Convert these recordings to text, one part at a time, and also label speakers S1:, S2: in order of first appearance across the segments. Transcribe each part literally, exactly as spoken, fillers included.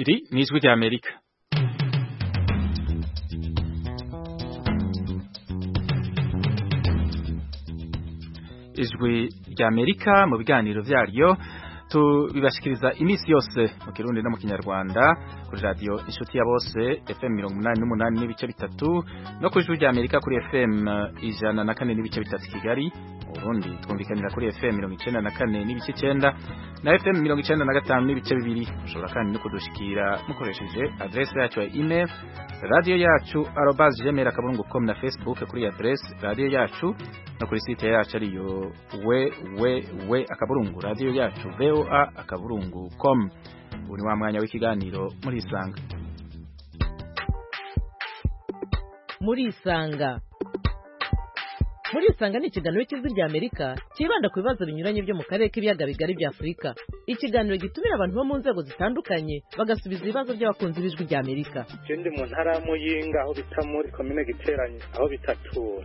S1: Iri ni ijwi rya Amerika. Ijwi rya Amerika mu biganiro vyaryo tubibashikiriza imisi yose mu Kirundi no mu Kinyarwanda kuri radio Inshuti ya Bose F M mirongo umunani n'umunani n'ibice bitatu no kuri ijwi rya Amerika kuri F M ijana na kane n'ibice bitatu Kigali. Burundi twumvikanira kuri F M mirongo icenda na kane n'ibice icenda na F M mirongo icenda na gatanu n'ibice bibiri. Ushobora kandi no kudushikira mukoresheje adresse yacu ya email radio yacu arobase gmail akaburungu dot com na Facebook kuri adresse radio yacu no kuri site yacu ariyo we we we akaburungu radio yacu voa akaburungu dot com. Uri wa mwanya w'ikiganiro muri Isanga.
S2: Muri Isanga Muri Isanga ni ikiganiro cy'ijwi rya Amerika kibanda ku bibazo binyuranye byo mu karere k'ibiyaga bigari bya Afurika. Ikiganiro gitumira abantu bo mu nzego zitandukanye bagasubiza ibibazo by'abakunzi b'ijwi rya Amerika.
S3: Ndi mu ntara ya Muyinga aho bita muri commune Giteranye aho bitatura.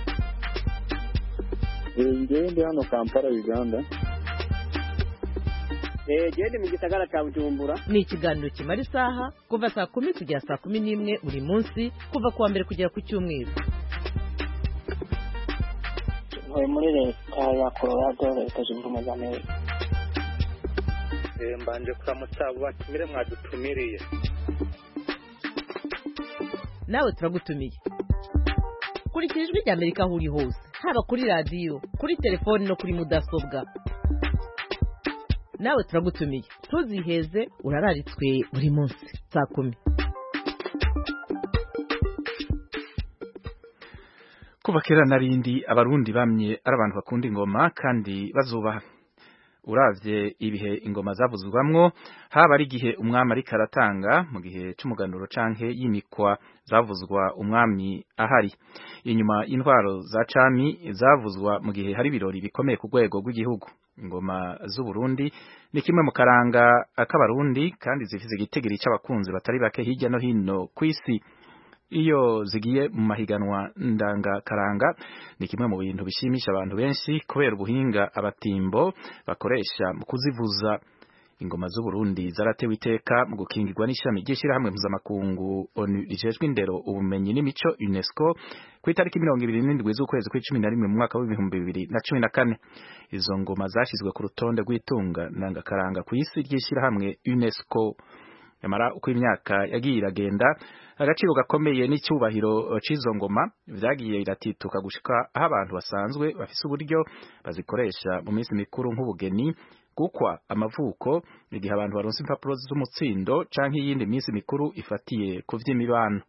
S4: Ndi hano Kampala Uganda.
S5: Eh gende mu gisagara cya Bujumbura.
S2: Ni ikiganiro kimara isaha kuva saa kumi kugera saa kumi n'imwe buri munsi kuva kuwa mbere kugera ku cyumweru.
S5: Ntuye muri leta ya Colorado leta zunze ubumwe za Amerika.
S3: Eh mbanje kuramutsa batumire mwadutumiriye.
S2: Nawe turagutumiye. Kurikira ijwi rya Amerika aho uri hose, haba kuri radio, kuri telefone no kuri mudasobwa. Nawe turagutumiye. Tuziheze urararitswe buri munsi saa kumi.
S1: Kuva kera narindi abarundi bamye ari abantu bakunda ingoma kandi bazubaha. Uravye ibihe ingoma zavuzwamwo haba ari gihe umwami ari karatanga mu gihe c'umuganuro canke yimikwa zavuzwa umwami ahari. Inyuma intwaro za cami zavuzwa mu gihe hari birori bikomeye ku rwego rw'igihugu. Ingoma z'u Burundi ni kimwe mu karanga akabarundi kandi zifise igitegeri c'abakunzi batari bake hirya no hino kw'isi. Iyo zigiye mu mahiganwa ndanga karanga ni kimwe mu bintu bishimisha abantu benshi kubera ubuhinga abatimbo bakoresha mu kuzivuza. Ingoma z'u Burundi zaratewe iteka mu gukingirwa n'ishami ry'ishirahamwe mpuzamakungu ONU rijejwe indero ubumenyi n'imico UNESCO ku itariki mirongo ibiri n'indwi z'ukwezi kw'icumi na rimwe mu mwaka w'ibihumbi bibiri na cumi na kane. Izo ngoma zashizwe ku rutonde rw'itunga ndanga karanga ku isi ry'ishirahamwe UNESCO. Yamara uko imyaka yagiye iragenda agaciro gakomeye n'icyubahiro c'izo ngoma vyagiye iratituka gushika aho abantu basanzwe bafise uburyo bazikoresha mu minsi mikuru nk'ubugeni, gukwa, amavuko, igihe abantu baronse impapuro z'umutsindo canke iyindi minsi mikuru ifatiye ku vy'imibano.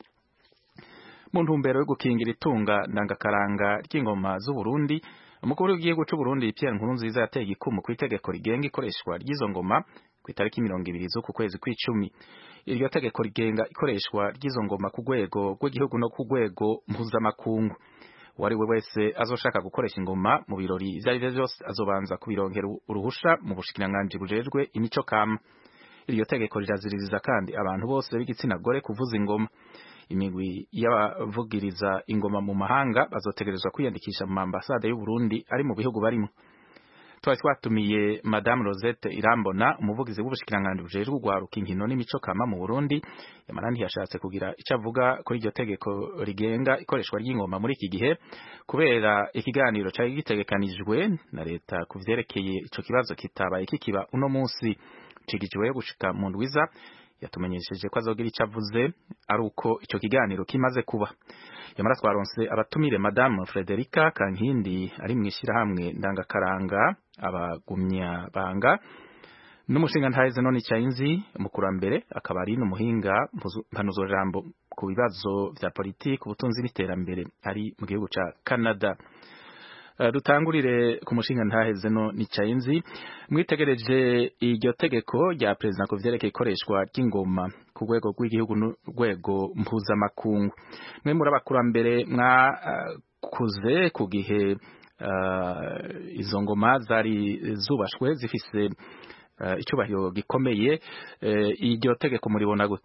S1: Mu ntumbero yo gukingira itunga ndangakaranga ry'ingoma z'u Burundi, umukuru w'igihugu c'u Burundi Pierre Nkurunziza yateye igikumu ku itegeko rigenga ikoreshwa ry'izo ngoma ku itariki mirongo ibiri z'uku kwezi kw'icumi. Iryo tegeko rigenga ikoreshwa ry'izo ngoma ku rwego rw'igihugu no ku rwego mpuzamakungu. Uwari we wese azoshaka gukoresha ingoma mu birori ivyo arivyo vyose azobanza kubironkera uruhusha mu bushikiranganji bujejwe imico kama. Iryo tegeko riraziririza kandi abantu bose b'igitsina gore kuvuza ingoma. Imigwi y'abavugiriza ingoma mu mahanga bazotegerezwa kwiyandikisha mu ambasade y'u Burundi ari mu bihugu barimo. Twari twatumiye Madame Rosette Irambona, umuvugizi w'ubushikiranganji bujejwe ugwaruka inkino n'imico kama mu Burundi. Yamara ntiyashatse kugira ico avuga kuri iryo tegeko rigenga ikoreshwa ry'ingoma muri iki gihe kubera ikiganiro cari gitegekanijwe na leta kuvyerekeye ico kibazo kitabaye kikiba uno munsi cigijwe gushika mu ndwiza. Yatumenyesheje ko azogira ico avuze ari uko ico kiganiro kimaze kuba. Yamara twaronse abatumire Madame Frederica Kankindi ari mwishirahamwe ndangakaranga abagumya banga n'umushinga ntahize none Chainzi umukurambere akaba ari n'umuhinga mpanuzo jambo ku bibazo vya politiki ubutunzi n'iterambere ari mu gihugu ca Canada. Dutangurire ku mushinga ntaheze no ni Chainzi, mwitegereje iryo tegeko rya president ko vyerekeye ikoreshwa ry'ingoma ku rwego rw'igihugu n'urwego mpuzamakungu. Mwe muri abakurambere mwakuze ku gihe uh, izo ngoma zari zubashwe zifise uh, icyubahiro gikomeye, uh, iryo tegeko muribona gute?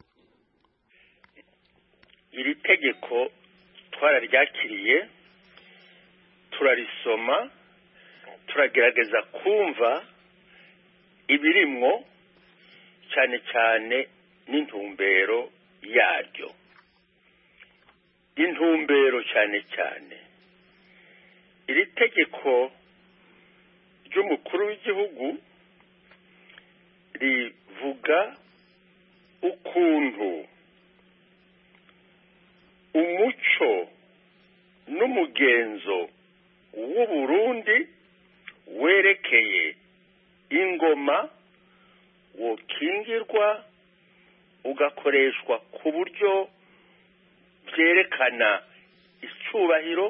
S3: Iri tegeko twararyakiriye, turarisoma, turagerageza kumva ibirimwo cyane cyane
S6: n'intumbero yaryo. Intumbero cyane cyane iri tegeko ry'umukuru w'igihugu rivuga ukuntu umuco n'umugenzo w'u Burundi werekeye ingoma wokingirwa ugakoreshwa ku buryo byerekana icyubahiro,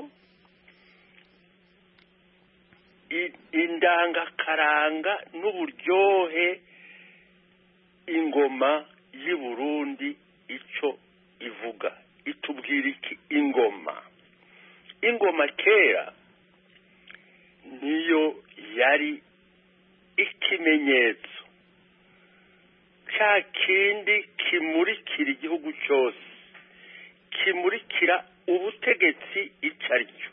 S6: indangakaranga n'uburyohe ingoma y'i Burundi icyo ivuga. Itubwira iki ingoma? Ingoma kera niyo yari ikimenyetso cya kindi kimurikira igihugu cyose, kimurikira ubutegetsi icyo ari cyo.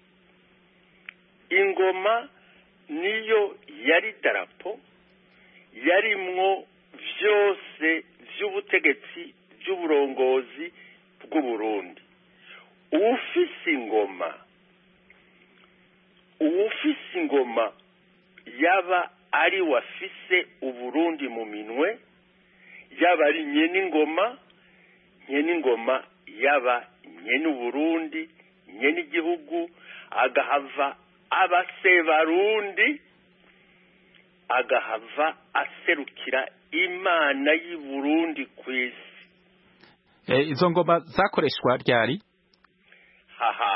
S6: Ingoma niyo yari darapo, yarimwo byose by'ubutegetsi by'uburongozi bw'u Burundi. Uwufise ingoma uwufise ingoma yaba ari wafise Uburundi mu minwe, yaba ari nyene ingoma, nyene ingoma yaba nyene Uburundi, nyene igihugu, agahava abasebarundi, agahava aserukira Imana y'i Burundi kw'isi.
S1: Eh, izo ngoma zakoreshwa ryari?
S6: Haha,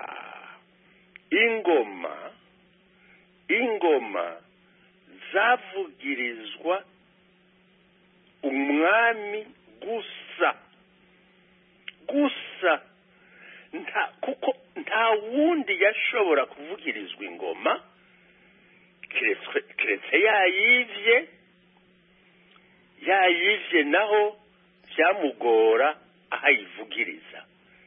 S6: ingoma ingoma zavugirizwa umwami gusa gusa, nta kuko nta wundi yashobora kuvugirizwa ingoma kiretse yayivye yayivye naho byamugora ahayivugiriza.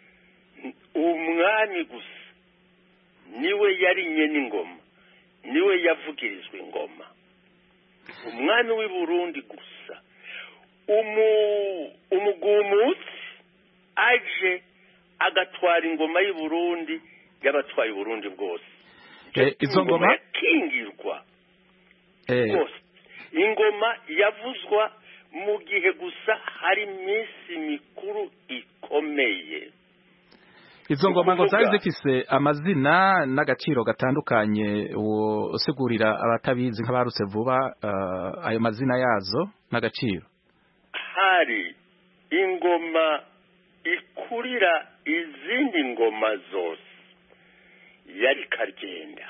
S6: Umwami gusa niwe yari nyene ingoma, niwe yavugirizwa ingoma. Umwami w'i Burundi gusa. umu umugumutsi aje agatwara ingoma y'i Burundi, yabatwaye Burundi bwose.
S1: Eh, izo ngoma
S6: yakingirwa
S1: eh
S6: bwose. Ingoma yavuzwa mu gihe gusa hari iminsi mikuru ikomeye.
S1: izo ngoma ngo zari zifise amazina n'agaciro gatandukanye, uwo usigurira abatabizi nk'abarutse vuba uh, ayo mazina yazo n'agaciro.
S6: Hari ingoma ikurira izindi ngoma zose yari Karyenda.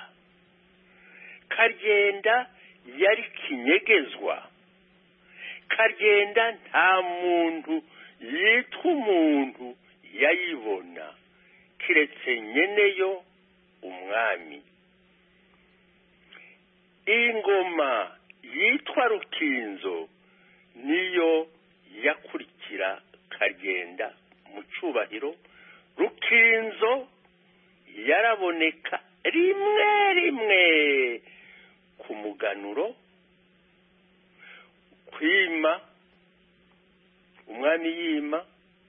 S6: Karyenda yari kinyegezwa. Karyenda nta muntu yitwa umuntu yayibona kiretse nyeneyo umwami. Ingoma yitwa Rukinzo niyo yakurikira Karyenda mu cubahiro. Rukinzo yaraboneka rimwe rimwe ku muganuro, kwima umwami yima.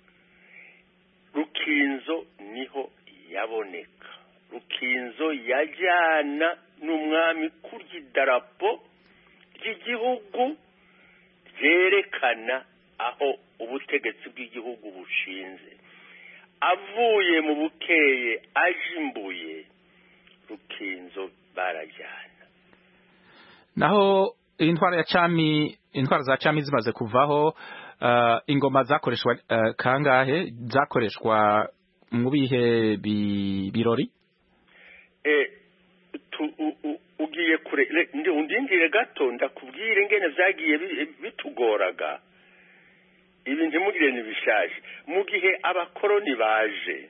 S6: Rukinzo niho yaboneka. Rukinzo yajyana n'umwami kurya idarapo ry'igihugu ryerekana aho ubutegetsi bw'igihugu bushinze. Avuye mu bukeye ajimbuye, Rukinzo barajyana.
S1: Naho intwara ya cami, intwara za cami zimaze kuvaho, uh, ingoma zakoreshwa uh, kangahe? Zakoreshwa mu bihe bi, birori?
S6: Eh, tu, u, u, ugiye kure ndi undindire gato ndakubwire ngene vyagiye bitugoraga. Ibi ntimugire nibishaje. Mu gihe abakoroni baje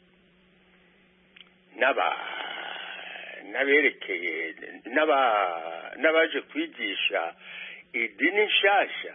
S6: naba naberekeye naba nabaje kwigisha idini nshasha,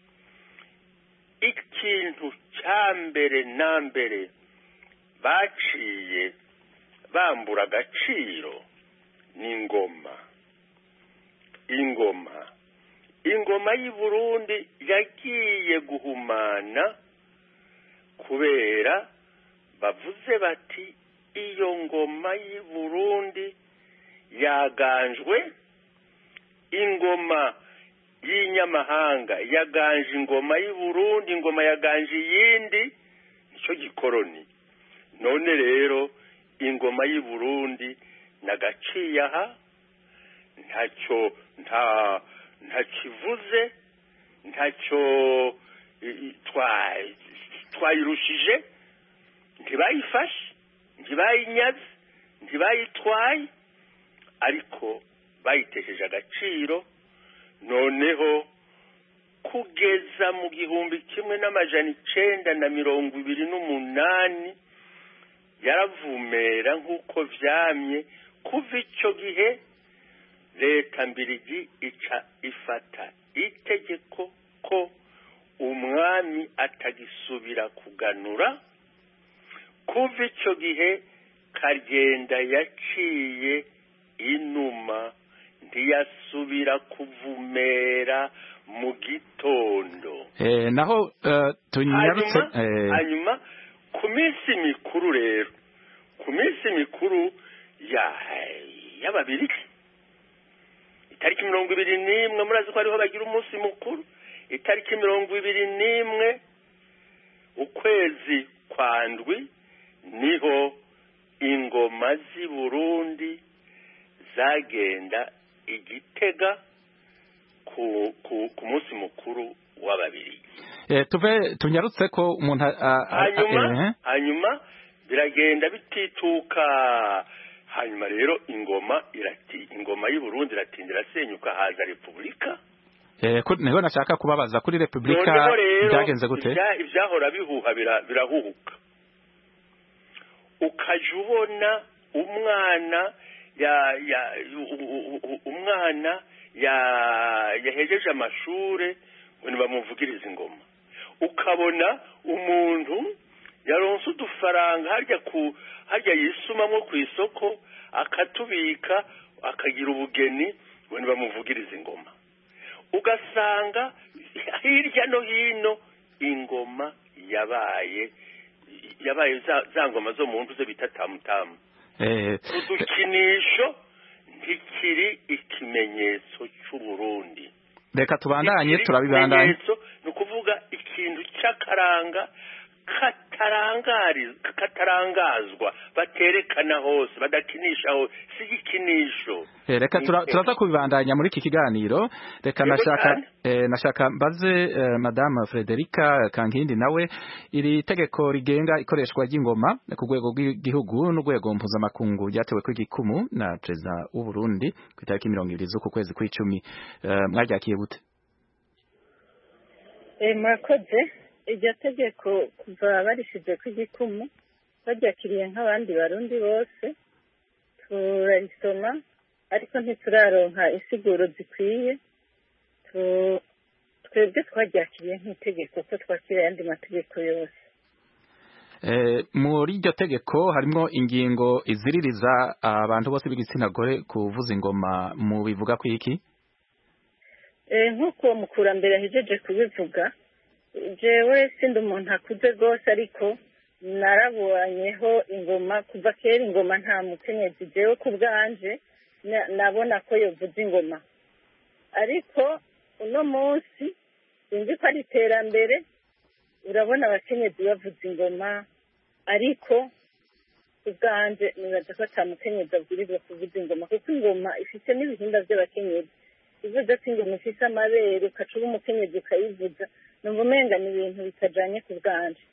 S6: ikintu cyambere na mbere baciye bambura agaciro ni ingoma. Ingoma ingoma y'i Burundi yagiye guhumana kubera bavuze bati iyo ngoma y'i Burundi yaganjwe, ingoma y'inyamahanga yaganje ingoma y'i Burundi, ingoma yaganje iyindi, nicyo gikoroni. None rero ingoma y'i Burundi nagaciye aha, ntacyo nta ntakivuze, ntacyo twayirushije, ntibayifashe, ntibayinyaze, ntibayitwaye, ariko bayitesheje agaciro. Noneho kugeza mu gihumbi kimwe n'amajana icenda na mirongo ibiri n'umunani yaravumera nk'uko vyamye. Kuva ico gihe leta mbirigi ica ifata itegeko ko umwami atagisubira kuganura. Kuva ico gihe Karyenda yaciye inuma, ntiyasubira kuvumera mu gitondo.
S1: Eh, naho uh, tunyarutse
S6: hanyuma ku minsi mikuru rero, ku minsi mikuru ya y'ababirigi, itariki mirongo ibiri n'imwe murazi ko ariho bagira umunsi mukuru, itariki mirongo ibiri n'imwe ukwezi kwa ndwi niho ingoma z'i Burundi zagenda igitega ku ku, ku munsi mukuru w'ababirigi.
S1: Eh, tuve tunyarutse ko umuntu
S6: hanyuma eh. hanyuma biragenda bitituka. Hanyuma rero ingoma irati ingoma y'u Burundi iratindira senyuka, haza repubulika.
S1: Eh, niho nashaka kubabaza kuri repubulika byagenze gute?
S6: Ivyahora bihuha birahuhuka, ukajubona umwana ya ya umwana ya yahejeje amashure ngo bamuvugiriza ingoma, ukabona umuntu yaronse udufaranga harya ku harya yisumamwo ku isoko akatubika akagira ubugeni ngo bamuvugiriza ingoma. Ugasanga hirya no hino ingoma yabaye yabaye za, za ngoma zo mu ntuze bita tamutamu.
S1: Eh,
S6: udukinisho ntikiri ikimenyetso cy'u Burundi.
S1: Reka tubandanye turabibandanye.
S6: Ni ukuvuga ikintu cy'akaranga katarangari katarangazwa baterekana hose, badakinisha hose, si ikinisho.
S1: Eh, reka turaza kubibandanya muri iki kiganiro. Reka nashaka eh, nashaka mbaze eh, Madame Frederica Kankindi nawe iri tegeko rigenga ikoreshwa ry'ingoma ku rwego rw'igihugu n'urwego mpuzamakungu ryatewe ku gikumu na Perezida w'u Burundi ku itariki mirongo ibiri z'uku kwezi kw'icumi, eh, mwaryakiye gute?
S7: Eh, mwakoze. Iryo tegeko kuva barishize ku gikumu baryakiriye nk'abandi barundi bose, turarisoma ariko ntituraronka insiguro zikwiye. Twebwe twaryakiriye nk'itegeko ko twakira ayandi mategeko yose.
S1: Eh, muri iryo tegeko harimo ingingo iziririza abantu bose b'igitsina gore kuvuza ingoma, mu bivuga ku iki?
S7: Eh, nk'uko mukurambere ahejeje kubivuga, jewe sindi umuntu akuze rwose ariko narabonyeho ingoma kuva kera. Ingoma nta mukenyezi jewe ku bwanje nabona ko yovuza ingoma, ariko uno munsi sinzi ko ari iterambere. Urabona abakenyezi bavuza ingoma, ariko ubwanje nibaza ko ata mukenyezi abwirizwa kuvuza ingoma, kuko ingoma ifite n'ibihimba by'abakenyezi. Ivuze ko ingoma ifite amabere ukacuba umukenyezi ukayivuza, numva umenga ni ibintu bitajanye ku bwanje.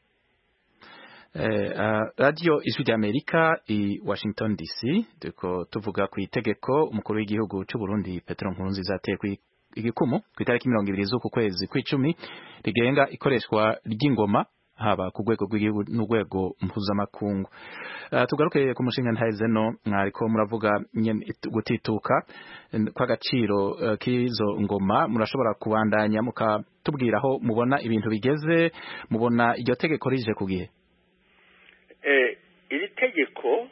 S1: Eh, uh, Radio Ijwi ry'Amerika i Washington D C duko tuvuga ku itegeko umukuru w'igihugu cy'u Burundi Petero Nkurunziza yateye ku igikumu ku itariki mirongo ibiri z'uku kwezi kw'icumi rigenga ikoreshwa ry'ingoma haba ku rwego rw'igihugu n'urwego mpuzamakungu. Uh, tugaruke ku mushinga ntayizeno mwariko muravuga gutituka kw'agaciro uh, k'izo ngoma, murashobora kubandanya mukatubwiraho mubona ibintu bigeze, mubona iryo tegeko rije ku gihe?
S6: Eh, iri tegeko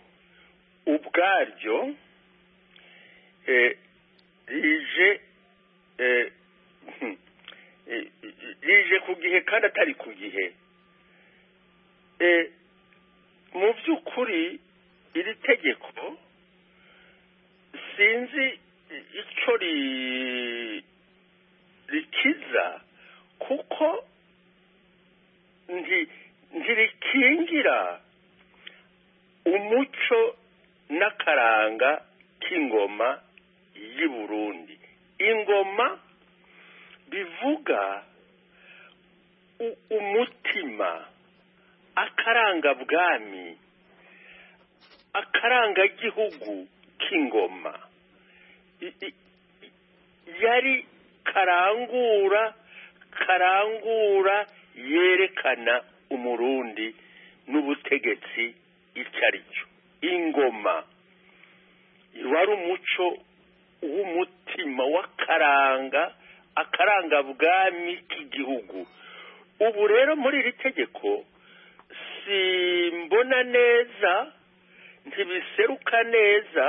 S6: ubwaryo eh, rije eh, rije ku gihe kandi atari ku gihe mu by'ukuri iri tegeko sinzi icyo rikiza kuko ntirikingira umuco n'akaranga k'ingoma y'i Burundi. Ingoma bivuga umutima, akaranga bwami, akaranga gihugu k'ingoma yari karangura karangura yerekana umurundi n'ubutegetsi icyo ari cyo. Ingoma wari umuco w'umutima w'akaranga, akaranga bwami k'igihugu. Ubu rero muri iri tegeko simbona neza, ntibiseruka neza.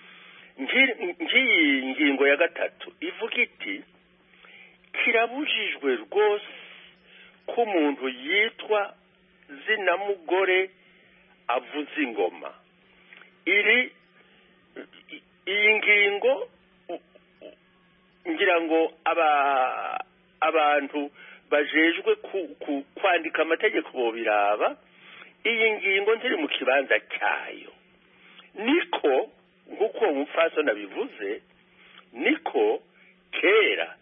S6: Ngiyi ngingo ya gatatu ivuga iti kirabujijwe rwose ko umuntu yitwa zina mugore avuza ingoma. Iri iyi ngingo ngira ngo aba abantu bajejwe kwandika amategeko bo biraba. Iyi ngingo ntiri mu kibanza cyayo. Niko nk'uko umupfasoni abivuze, niko kera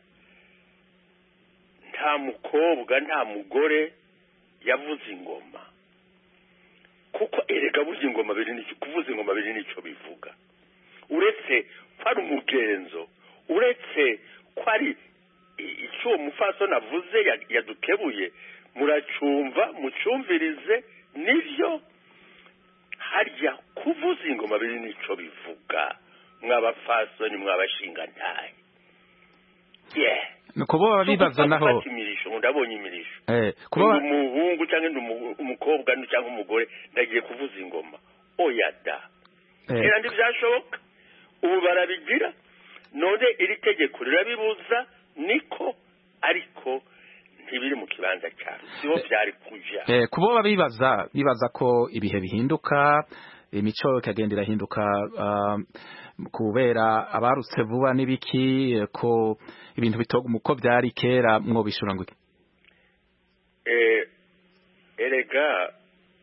S6: nta mukobwa nta mugore yavuze ingoma, kuko erega burya ingoma biri n'icyo kuvuza ingoma biri n'icyo bivuga, uretse ko ari umugenzo, uretse ko ari icyo uwo mupfasoni avuze yadukebuye. Muracumva mucumvirize, nibyo harya kuvuza ingoma biri n'icyo bivuga, mw'abapfasoni mw'abashingantahe. yeah
S1: nuko bo bibaza naho
S6: imirisho ndabonye imirisho
S1: eh kuba
S6: umuhungu cyangwa umukobwa cyangwa umugore ndagiye kuvuza ingoma oya da era ndi byashoboka ubu barabigira none iri tegeko rirabibuza niko ariko ntibiri mu kibanza cyane siho byari kuja
S1: eh kubo bibaza bibaza ko ibihe bihinduka imico ikagendera hinduka uh, kubera abarutse vuba nibiki ko ibintu bitoga umuko byari kera mwo bishura ngo
S6: eh erega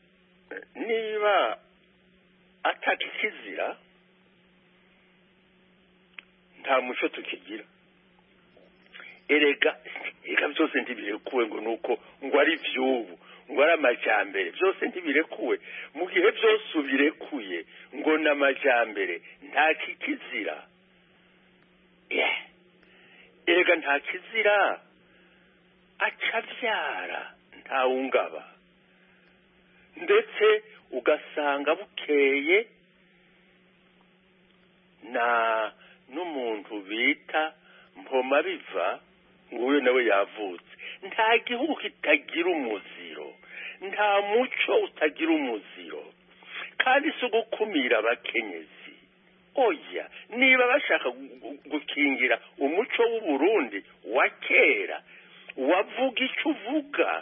S6: niba atakikizira nta muco tukigira erega eka byose ntibirekuwe ngo nuko ngo ari vyubu ngo ari amajambere byose ntibirekuwe mu gihe byose ubirekuye ngo n'amajambere nta kikizira yeah. erega nta kizira acavyara nta ungaba ndetse ugasanga bukeye na n'umuntu bita mpoma biva nguyo nawe yavutse nta gihugu kitagira umuziro nta muco utagira umuziro kandi si ugukumira abakenyezi oya niba bashaka gukingira umuco w'u Burundi wa kera wavuga icyo uvuga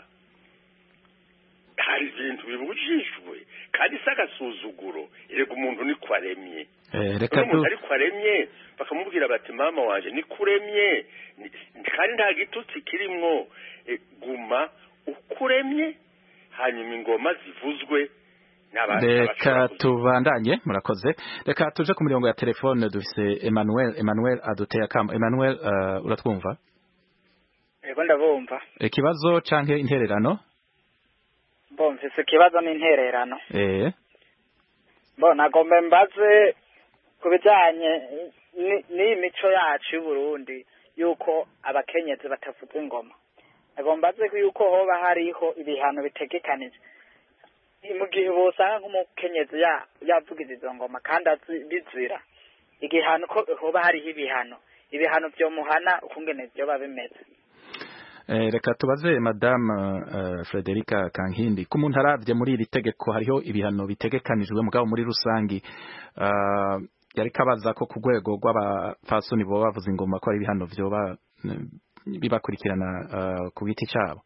S6: hari ibintu bibujijwe kandi si agasuzuguro erega umuntu ni kwaremye
S1: reka tu
S6: ari kwaremye bakamubwira bati mama wanje ni kuremye kandi nta gitutsi kirimwo guma ukuremye hanyuma ingoma zivuzwe
S1: reka tubandanye murakoze reka tuje ku mirongo ya telefone dufise Emmanuel Emmanuel aduteye akamo Emmanuel uh, uratwumva
S8: ego ndabumva
S1: ikibazo canke intererano
S8: bo mfise ikibazo n'intererano
S1: eh
S8: bo nagombe mbaze kubijanye n'imico yacu y'u Burundi yuko abakenyezi batavuza ingoma nagomba mbaze yuko hoba hariho ibihano bitegekanije mu gihe bosanga nk'umukenyezi yavugiza izo ngoma kandi bizira igihano ko hoba hariho ibihano ibihano byo muhana ukungene byo babimeze
S1: Eh, reka tubaze madame uh, Frederica Kankindi ko umuntu aravye muri iri tegeko hariho ibihano bitegekanijwe mugabo muri rusangi uh, yari kabaza ko ku rwego rw'abafasoni bo bavuza ingoma ko ari ibihano vyoba bibakurikirana ku giti cyabo?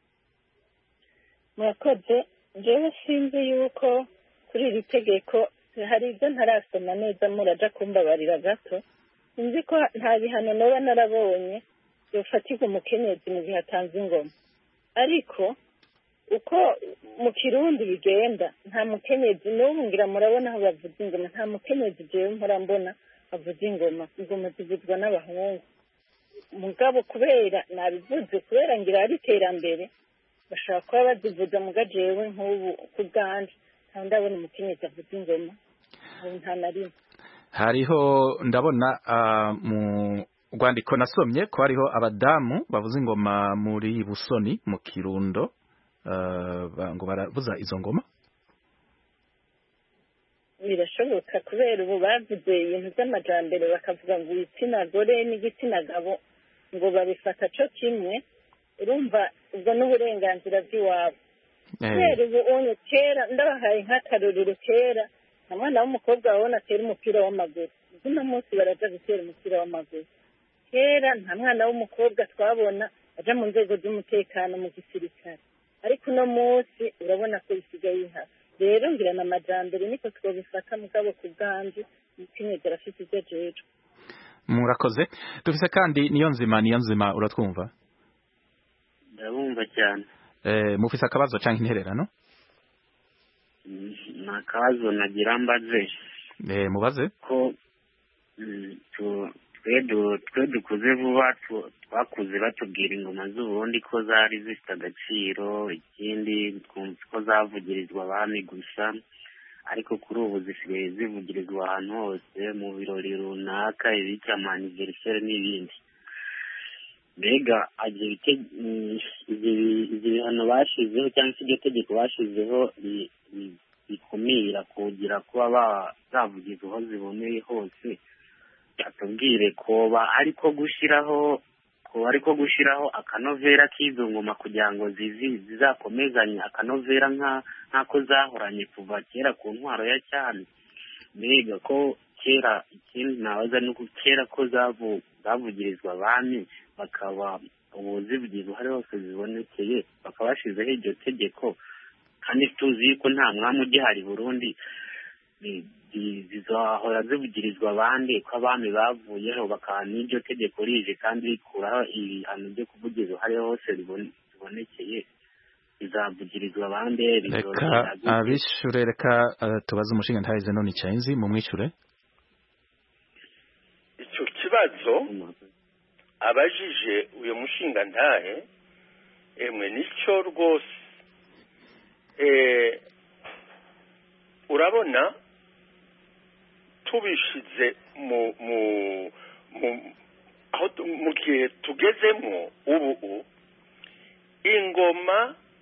S7: murakoze. jewe sinzi yuko kuri iri tegeko hari ibyo ntarasoma neza, muraja kumbabarira gato. sinzi ko nta bihano noba narabonye yofatirwa umukenyezi mu gihe atanze ingoma, ariko uko mu kirundi bigenda nta mukenyezi n'ubu ngira murabona aho bavuza ingoma, nta mukenyezi jewe mpora mbona avuza ingoma. ingoma zivuzwa n'abahungu, mugabo kubera nabivuze kubera ngira ari iterambere bashaka kuba bazivuza muga jewe nk'ubu ku bwanje nta ndabona umukenyezi avuza ingoma nta na rimwe.
S1: hariho ndabona mu rwandiko nasomye ko hariho abadamu bavuza ingoma muri Busoni mu Kirundo, ngo baravuza izo ngoma.
S7: birashoboka kubera ubu bavuze ibintu by'amajambere bakavuga ngo igitsina gore n'igitsina gabo ngo babifata cyo kimwe, urumva ubwo n'uburenganzira bw'iwabo. kubera ubu onye kera ndabahaye nk'akarorero, kera nta mwana w'umukobwa wabona atera umupira w'amaguru, uno munsi baraja gutera umupira w'amaguru. kera nta mwana w'umukobwa twabona aja mu nzego z'umutekano mu gisirikare, ariko uno munsi urabona ko bisigaye inka. rero ngira na majambere niko twobifata, mugabo ku bwanje umukenyezi arafite ibyo ajejwe.
S1: murakoze. dufise kandi niyo nzima niyo nzima uratwumva?
S9: ndabumva cyane.
S1: eh mufise akabazo canke intererano?
S9: na akabazo nagira mbaze.
S1: eh mubaze.
S9: ko twe dukuze vuba twakuze batubwira ingoma z'uburundi ko zari zifite agaciro, ikindi twumva ko zavugirizwa abami gusa, ariko kuri ubu zisigaye zivugirizwa ahantu hose mu birori runaka, ibica amaniveriseri n'ibindi. mbega ibyo bihano bashizeho cyangwa se iryo tegeko bashizeho bikumira kugira kuba zavugiza aho ziboneye hose, atubwire koba ariko gushiraho ko ariko gushiraho akanovera k'izo ngoma kugira ngo zizakomezanye akanovera nka nkako zahoranye kuva kera ku ntwaro ya cyane. mbega ko kera ikindi nabaza nuko kera ko zavu zavugirizwa abami bakaba ubuzivugizi uhari hose zibonekeye bakabashizeho iryo tegeko, kandi tuzi yuko nta mwami ugihari Burundi, zizahora zivugirizwa abandi ko abami bavuyeho, bakaba n'iryo tegeko rije kandi rikuraho ibihano byo kuvugiza uhari hose zibonekeye, bizavugirizwa abandi.
S1: reka abishure reka tubaze umushinga ntahize none icyenzi mu mwishure
S6: icyo kibazo abajije uyu mushinga ntahe, emwe nicyo rwose. eh urabona tubishize mu mu aho mu gihe tugezemo ubu, ingoma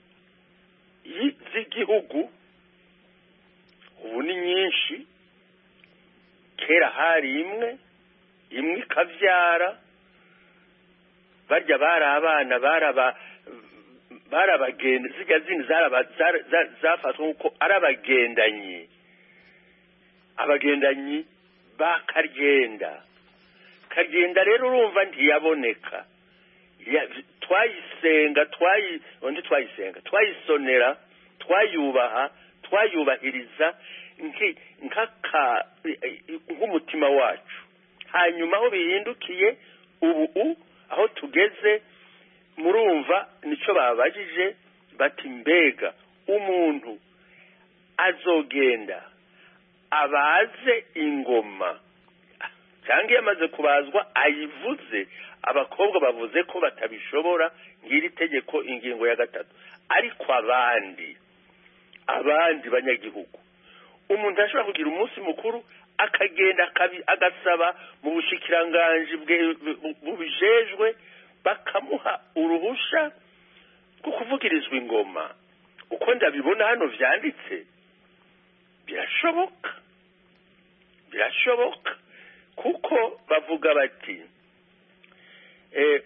S6: z'igihugu ubu ni nyinshi. kera hari imwe imwe ikavyara, barya bari abana baraba barabagenda zijya zindi zafatwa nk'uko ari abagendanyi abagendanyi ba Karyenda. Karyenda rero urumva ntiyaboneka, twayisenga twayi undi twayisenga twayisonera twayubaha twayubahiriza nk'aka nk'umutima wacu. hanyuma aho bihindukiye ubu aho tugeze murumva nicyo babajije bati mbega umuntu azogenda abaze ingoma cyangwa yamaze kubazwa ayivuze, abakobwa bavuze ko batabishobora ngiri tegeko ingingo ya gatatu, ariko abandi abandi banyagihugu umuntu ashobora kugira umunsi mukuru akagenda agasaba mu bushikiranganje bubijejwe bakamuha uruhusha rwo kuvugirizwa ingoma. uko ndabibona hano vyanditse birashoboka birashoboka kuko bavuga bati eh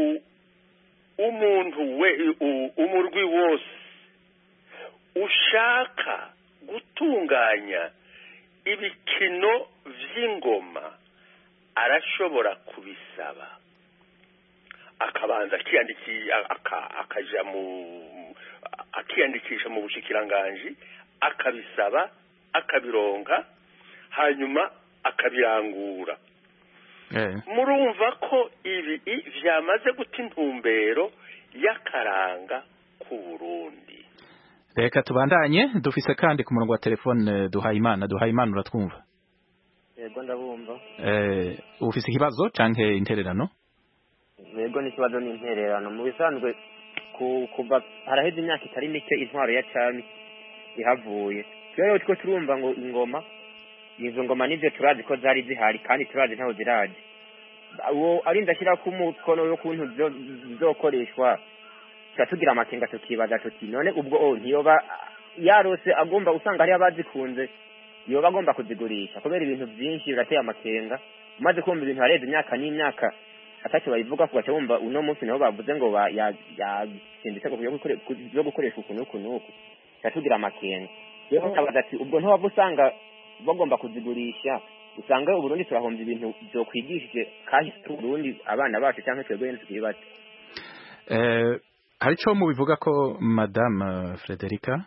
S6: umuntu we umurwi wose ushaka gutunganya ibikino vy'ingoma arashobora kubisaba, akabanza akaja mu akiyandikisha mu bushikiranganji akabisaba akabironka hanyuma akabirangura murumva ko ibi vyamaze guta intumbero y'akaranga ku Burundi.
S1: Reka tubandanye dufise kandi ku murongo wa telefone Duhayimana. Duhayimana uratwumva?
S10: Yego ndabumva.
S1: Eh ufise ikibazo canke intererano?
S10: Yego ni kibazo ni intererano. Mu bisanzwe kuva haraheze imyaka itari mike intwaro ya cami ihavuye. Rero tiko turumva ngo ingoma izo ngoma nivyo turazi ko zari zihari kandi turazi ntaho ziraje. Uwo ari ndashira ku mukono yo kuntu zokoreshwa cyatugira amakenga tukibaza tuti none ubwo o ntiyoba yarose agomba usanga ari abazikunze yoba agomba kuzigurisha kubera ibintu byinshi birateye amakenga umaze kumva ibintu hareze imyaka n'imyaka atacyo bayivuga kugaca wumva uno munsi naho bavuze ngo yasinditse yo gukoresha ukuntu ukuntu uku cyatugira amakenga rero nkabaza ati ubwo ntiwaba usanga bagomba kuzigurisha usanga Uburundi turahombye ibintu byo kwigishije kandi Uburundi abana bacu cyangwa twebwe tukiri bato.
S1: Eh hari cyo mu bivuga ko Madame Frederica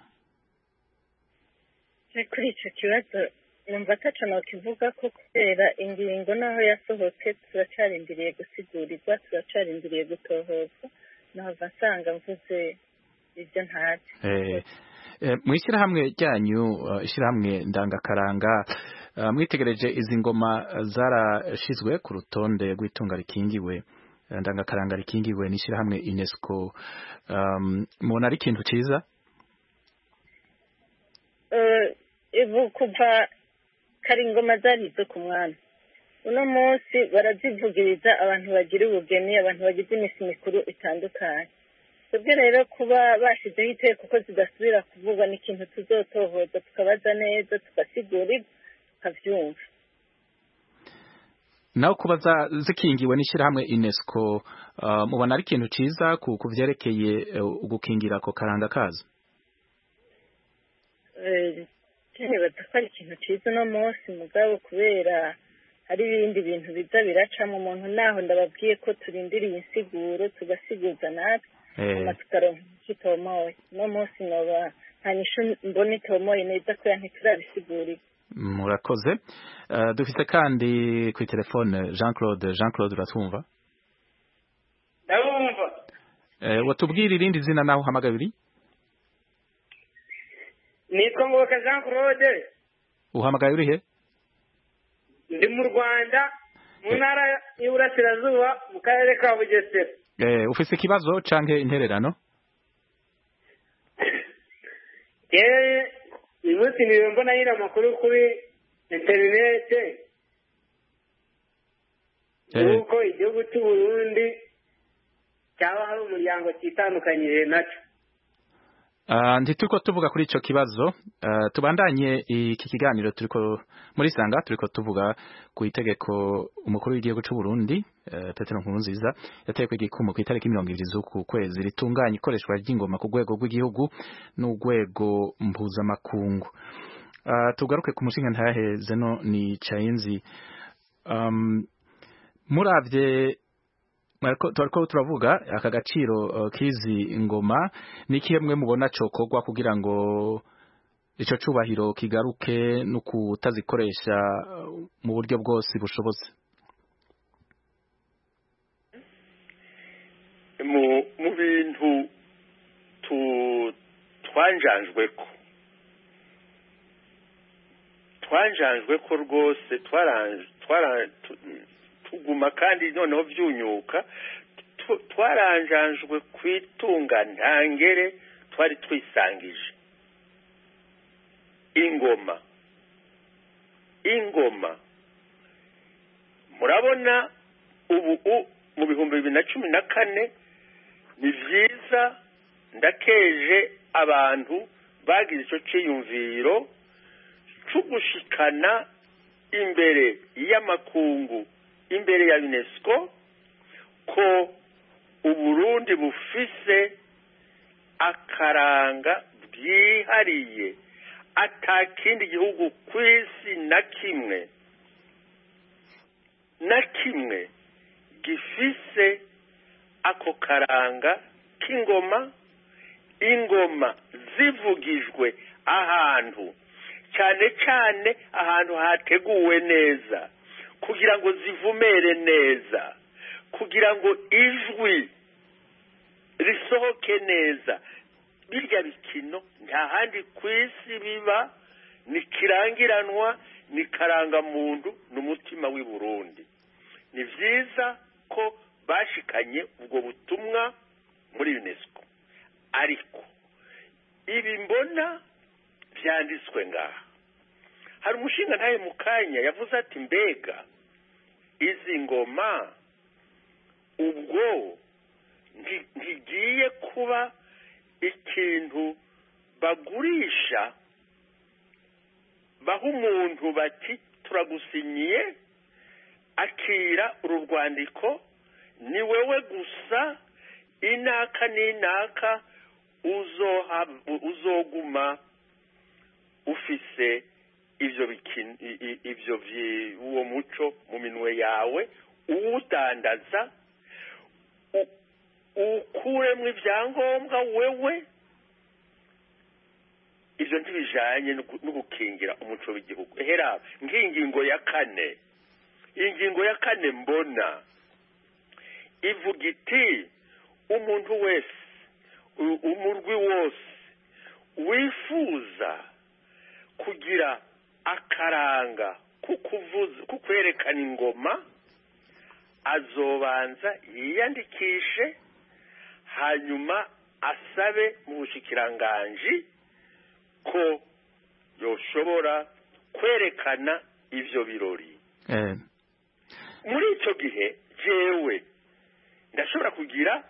S7: kuri icyo kibazo numva ataco no kivuga ko kubera ingingo naho yasohotse turacarindiriye gusigurigwa turacarindiriye gutohozwa naho vasanga mvuze ibyo ntazi.
S1: Eh mwishira hamwe ryanyu ishira hamwe ndangakaranga mwitegereje izi ngoma zarashizwe ku rutonde rw'itunga rikingiwe ndangakaranga rikingiwe n'ishira hamwe UNESCO um mubona ari ikintu ciza?
S7: Eh evo kuva kari ingoma zarizo ku mwana uno munsi barazivugiriza abantu bagira ubugeni abantu bagize imisi mikuru itandukanye. Twebwe rero kuba bashizeho iteko kuko zidasubira kuvuga ni ikintu tuzotohoza tukabaza neza tugasigura tukavyumva.
S1: Naho kuba zikingiwe n'ishira hamwe UNESCO uh, mubona ari ikintu ciza ku kuvyerekeye ugukingira ko karanga kazo?
S7: Eh cyane batafari ikintu ciza no munsi mugabo kubera hari ibindi bintu biza biracamo umuntu naho ndababwiye ko turindiriye insiguro tugasiguza natwe amatukaronka kitomoye no munsi noba hanyisho mbone tomoye neza ko yantiturabisigurirwa.
S1: Murakoze. Uh, dufite kandi ku telefone Jean Claude Jean Claude uratwumva?
S11: Ndabumva.
S1: Eh watubwira irindi zina naho hamagabiri?
S11: Nitwa Ngoboka Jean Claude.
S1: Uhamagaye uri he?
S11: Ndi mu Rwanda mu ntara y'Uburasirazuba mu karere ka Bugesera.
S1: Eh ufise ikibazo canke intererano?
S11: Eh uyu munsi niwe mbona yira amakuru kuri interinete yuko igihugu cy'u Burundi cyaba hari umuryango cyitandukanyije nacyo.
S1: Uh, ndituko tuvuga kuri ico kibazo uh, tubandanye iki kiganiro turiko muri sanga turiko tuvuga ku itegeko umukuru w'igihugu cy'u Burundi uh, Petero Nkurunziza yatekwe igikumu ku itariki mirongo ibiri z'uku kwezi ritunganya ikoreshwa ry'ingoma ku rwego rw'igihugu n'urwego mpuzamakungu. Uh, tugaruke ku mushinga ntahe zeno ni Chainzi um, muravye Twariko turavuga aka gaciro uh, kizi ingoma ni kimwe mubona cokogwa kugira ngo ico cubahiro kigaruke no kutazikoresha uh, mu buryo bwose bushobotse.
S6: mu mu bintu tu twanjanjweko twanjanjweko rwose twaranje twara tuguma kandi noneho vyunyuka twaranjanjwe kwitunga ntangere twari twisangije ingoma ingoma murabona ubu mu bihumbi bibiri na cumi na kane ni vyiza ndakeje abantu bagize ico ciyumviro cugushikana imbere y'amakungu imbere ya UNESCO ko Uburundi bufise akaranga bwihariye atakindi gihugu kwisi na kimwe na kimwe gifise ako karanga k'ingoma, ingoma zivugijwe ahantu cyane cyane ahantu hateguwe neza kugira ngo zivumere neza, kugira ngo ijwi risohoke neza. Birya bikino nta handi ku isi biba, ni kirangiranwa, ni karangamuntu n'umutima w'i Burundi. Ni byiza ko bashikanye ubwo butumwa muri UNESCO, ariko ibi mbona byanditswe ngaha. Hari umushinga ntaye mu kanya yavuze ati mbega izi ngoma ubwo ntigiye kuba ikintu bagurisha, baha umuntu bati turagusinyiye, akira uru rwandiko, ni wewe gusa inaka n'inaka uzoguma ufise ivyo bikini ivyo uwo muco mu minwe yawe, uwudandaza ukuremwo ibyangombwa wewe. Ivyo ntibijanye no gukingira umuco w'igihugu. Ehera nk'ingingo ya kane, ingingo ya kane mbona ivuga iti umuntu wese, umurwi wose wifuza kugira akaranga kukuvuza kukwerekana ingoma azobanza yiyandikishe, hanyuma asabe mu bushikiranganji ko yoshobora kwerekana ivyo birori.
S1: eh.
S6: Muri ico gihe jewe ndashobora kugira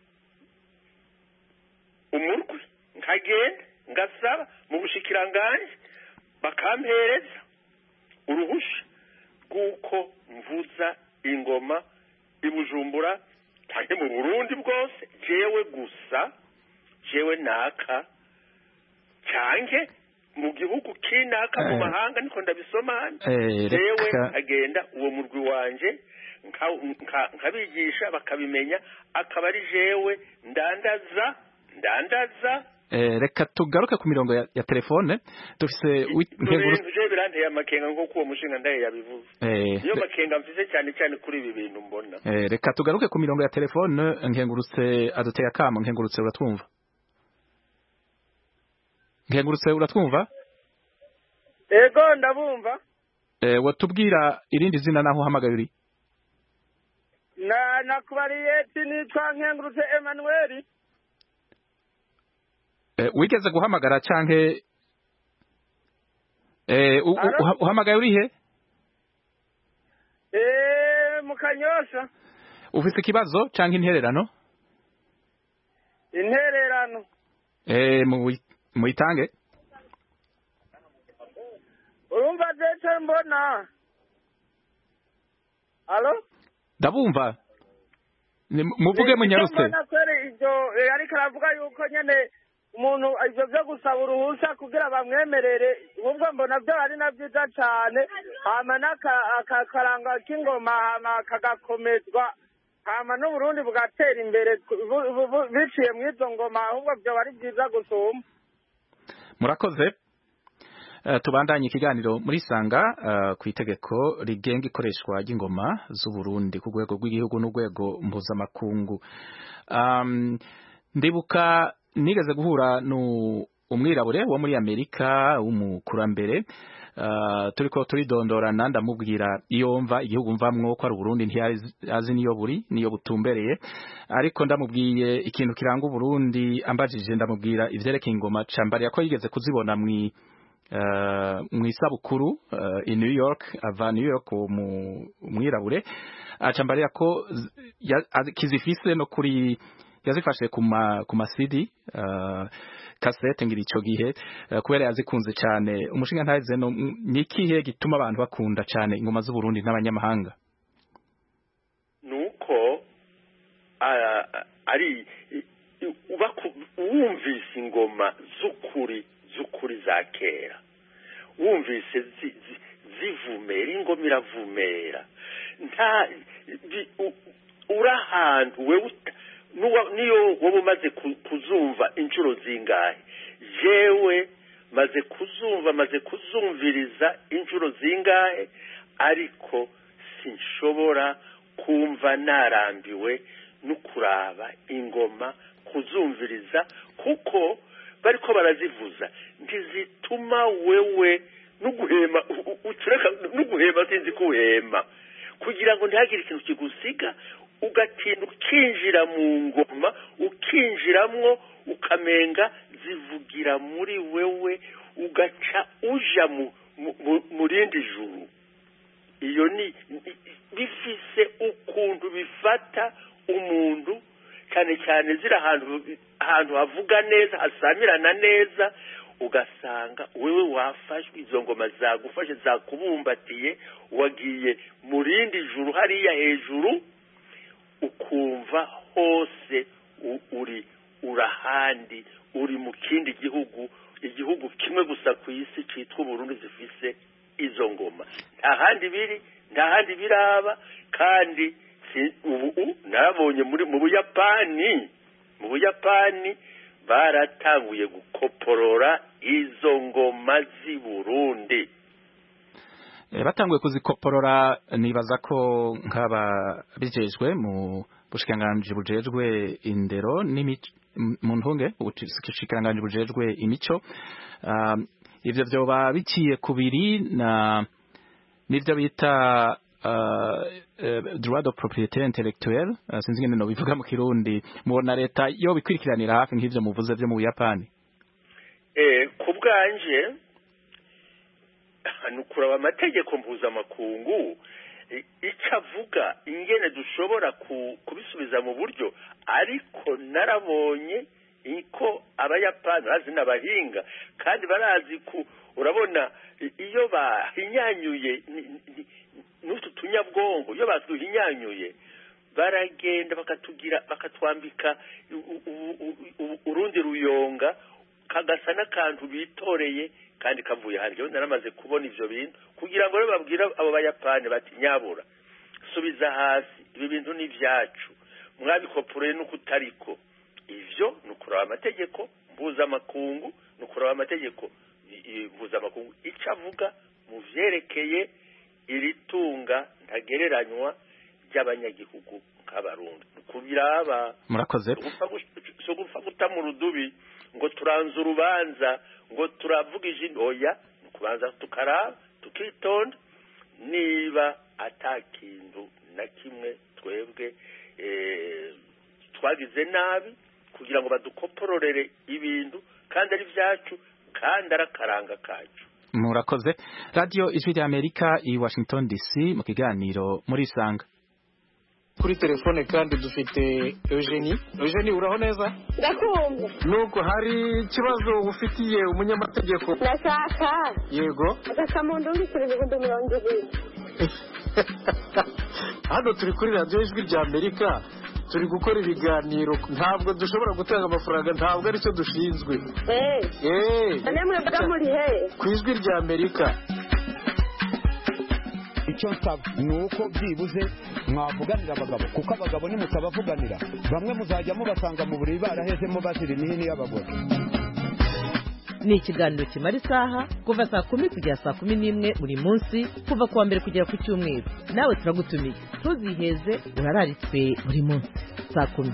S6: umurwi nkagenda ngasaba mu bushikiranganji bakampereza uruhusha rw'uko mvuza ingoma i Bujumbura cyane mu Burundi bwose, jewe gusa, jewe naka cyange mu gihugu kinaka mu mahanga, niko ndabisoma. Jewe agenda uwo murwi wanje nkabigisha bakabimenya, akaba ari jewe ndandaza ndandaza
S1: Eh, reka tugaruke ku mirongo ya, ya telefone dufise
S6: nkenguru je biranteye amakenga nko kuwo mushinga ndaye yabivuze.
S1: Eh,
S6: niyo makenga mfise cyane cyane kuri ibi bintu mbona.
S1: Eh, reka tugaruke ku mirongo ya telefone. Nkengurutse aduteye akamo. Nkengurutse uratwumva? Nkengurutse uratwumva?
S11: Ego ndabumva.
S1: Eh, watubwira irindi zina naho uhamagaye uri?
S11: Na nakubariye ati nitwa Nkengurutse Emmanuel.
S1: Eh, wigeze guhamagara canke eh uhamagaye uri he?
S11: Eh mukanyosha.
S1: Ufise ikibazo canke intererano?
S11: Intererano.
S1: Eh mu muitange.
S11: Urumva zeche mbona? Allo?
S1: Ndabumva. Muvuge munyarutse.
S11: Mbona kwere ivyo yari karavuga yuko nyene umuntu ivyo byo gusaba uruhusa kugira bamwemerere, ubwo mbona byo ari na byiza cyane. Hama n'akakaranga k'ingoma hama kagakomezwa, hama n'Uburundi bugatera imbere biciye mu izo ngoma, ahubwo byo ari byiza gusoma.
S1: Murakoze. Uh, tubandanye ikiganiro muri sanga uh, ku itegeko rigenga ikoreshwa ry'ingoma z'u Burundi ku rwego rw'igihugu n'urwego mpuzamakungu. Um, ndibuka nigeze guhura nu umwirabure wo muri Amerika w'umukurambere, uh, turiko turidondorana, ndamubwira iyo mva igihugu mvamwo ko ari Burundi, ntiyazi niyo buri niyo butumbereye, ariko ndamubwiye ikintu kiranga Burundi, ambajije ndamubwira ivyerekeye ingoma, cambariya ko yigeze kuzibona mwi Uh, mwisabukuru uh, in New York, ava New York umwirabure, acambarira ko kizifise no kuri yazifashe kuma kuma C D uh, cassette ngira ico gihe, uh, kubera yazikunze cyane. Umushinga ntaze no nikihe gituma abantu bakunda cyane ingoma z'u Burundi n'abanyamahanga?
S6: Nuko uh, ari wumvise ingoma z'ukuri z'ukuri za kera, wumvise zivumera, ingoma iravumera, nta urahantu we niyo wowe umaze kuzumva inshuro zingahe jewe maze kuzumva maze kuzumviriza inshuro zingahe ariko sinshobora kumva narambiwe no kuraba ingoma kuzumviriza kuko bariko barazivuza ntizituma wewe nuguhema utureka nuguhema sinzi kuhema kugira ngo ntihagire ikintu kigusiga ugatinda ukinjira mu ngoma ukinjiramwo ukamenga zivugira muri wewe ugaca uja mu mu rindi juru iyo ni bifise ukuntu bifata umuntu cyane cyane zira ahantu ahantu havuga neza hasamirana neza ugasanga wewe wafashwe izo ngoma zagufashe zakubumbatiye wagiye mu rindi juru hariya hejuru ukumva hose uri urahandi uri mu kindi gihugu igihugu kimwe gusa ku isi cyitwa Burundi zifise izo ngoma nta handi biri nta handi biraba kandi ubu narabonye muri mu Buyapani mu Buyapani baratanguye gukoporora izo ngoma z'i Burundi
S1: batanguye kuzikoporora nibaza ko nk'aba bijejwe mu bushikanganje bujejwe indero n'imico mu ntunge ubushikanganje bujejwe imico ivyo vyoba biciye kubiri na nivyo bita droit de propriété intellectuelle sinzi ngene no bivuga mu Kirundi mubona leta yo bikwirikiranira hafi nk'ivyo muvuze vyo mu Buyapani
S6: eh kubwanje nukuraba amategeko mpuzamakungu icavuga ingene dushobora kubisubiza mu buryo ariko narabonye iko abayapani bazi n'abahinga kandi barazi ku urabona iyo bahinyanyuye n'utu tunyabwongo iyo batuhinyanyuye baragenda bakatugira bakatwambika urundi ruyonga kagasa n'akantu bitoreye kandi kavuye hariyo naramaze kubona ivyo bintu kugira ngo babwira abo bayapani bati nyabura subiza hasi ibi bintu ni vyacu mwabikopure n'ukutariko ivyo nukuraba amategeko mbuza makungu nukuraba amategeko mbuza makungu icavuga mu vyerekeye iritunga ntagereranywa ry'abanyagihugu nk'abarundi kubiraba
S1: murakoze
S6: so gupfa guta mu rudubi ngo turanze urubanza ngo turavugije oya kubanza tukaraba tukitonda niba atakintu na kimwe twebwe eh twagize nabi kugira ngo badukopororere ibintu kandi ari vyacu kandi arakaranga kacu
S1: murakoze radio ijwi rya Amerika i Washington D C mu kiganiro muri sanga
S12: kuri telefone kandi dufite Eugenie Eugenie uraho neza
S13: ndakumva
S12: nuko hari ikibazo ufitiye umunyamategeko
S13: ndashaka
S12: yego
S13: agasamundo uri ibihumbi mirongo ibiri
S12: hano turi kuri radio ijwi rya Amerika turi gukora ibiganiro ntabwo dushobora gutanga amafaranga ntabwo ari cyo dushinzwe
S13: eh
S12: eh
S13: namwe bwa muri he
S12: ku ijwi rya Amerika
S14: icyo nsaba ni uko byibuze mwavuganira abagabo kuko abagabo nimutabavuganira bamwe muzajya mubasanga mu buriri barahezemo bazira imihini y'abagore
S2: ni ikiganiro kimara isaha kuva saa kumi kugera saa kumi n'imwe buri munsi kuva kuwa mbere kugera ku cyumweru nawe turagutumiye ntuziheze urararitswe buri munsi saa kumi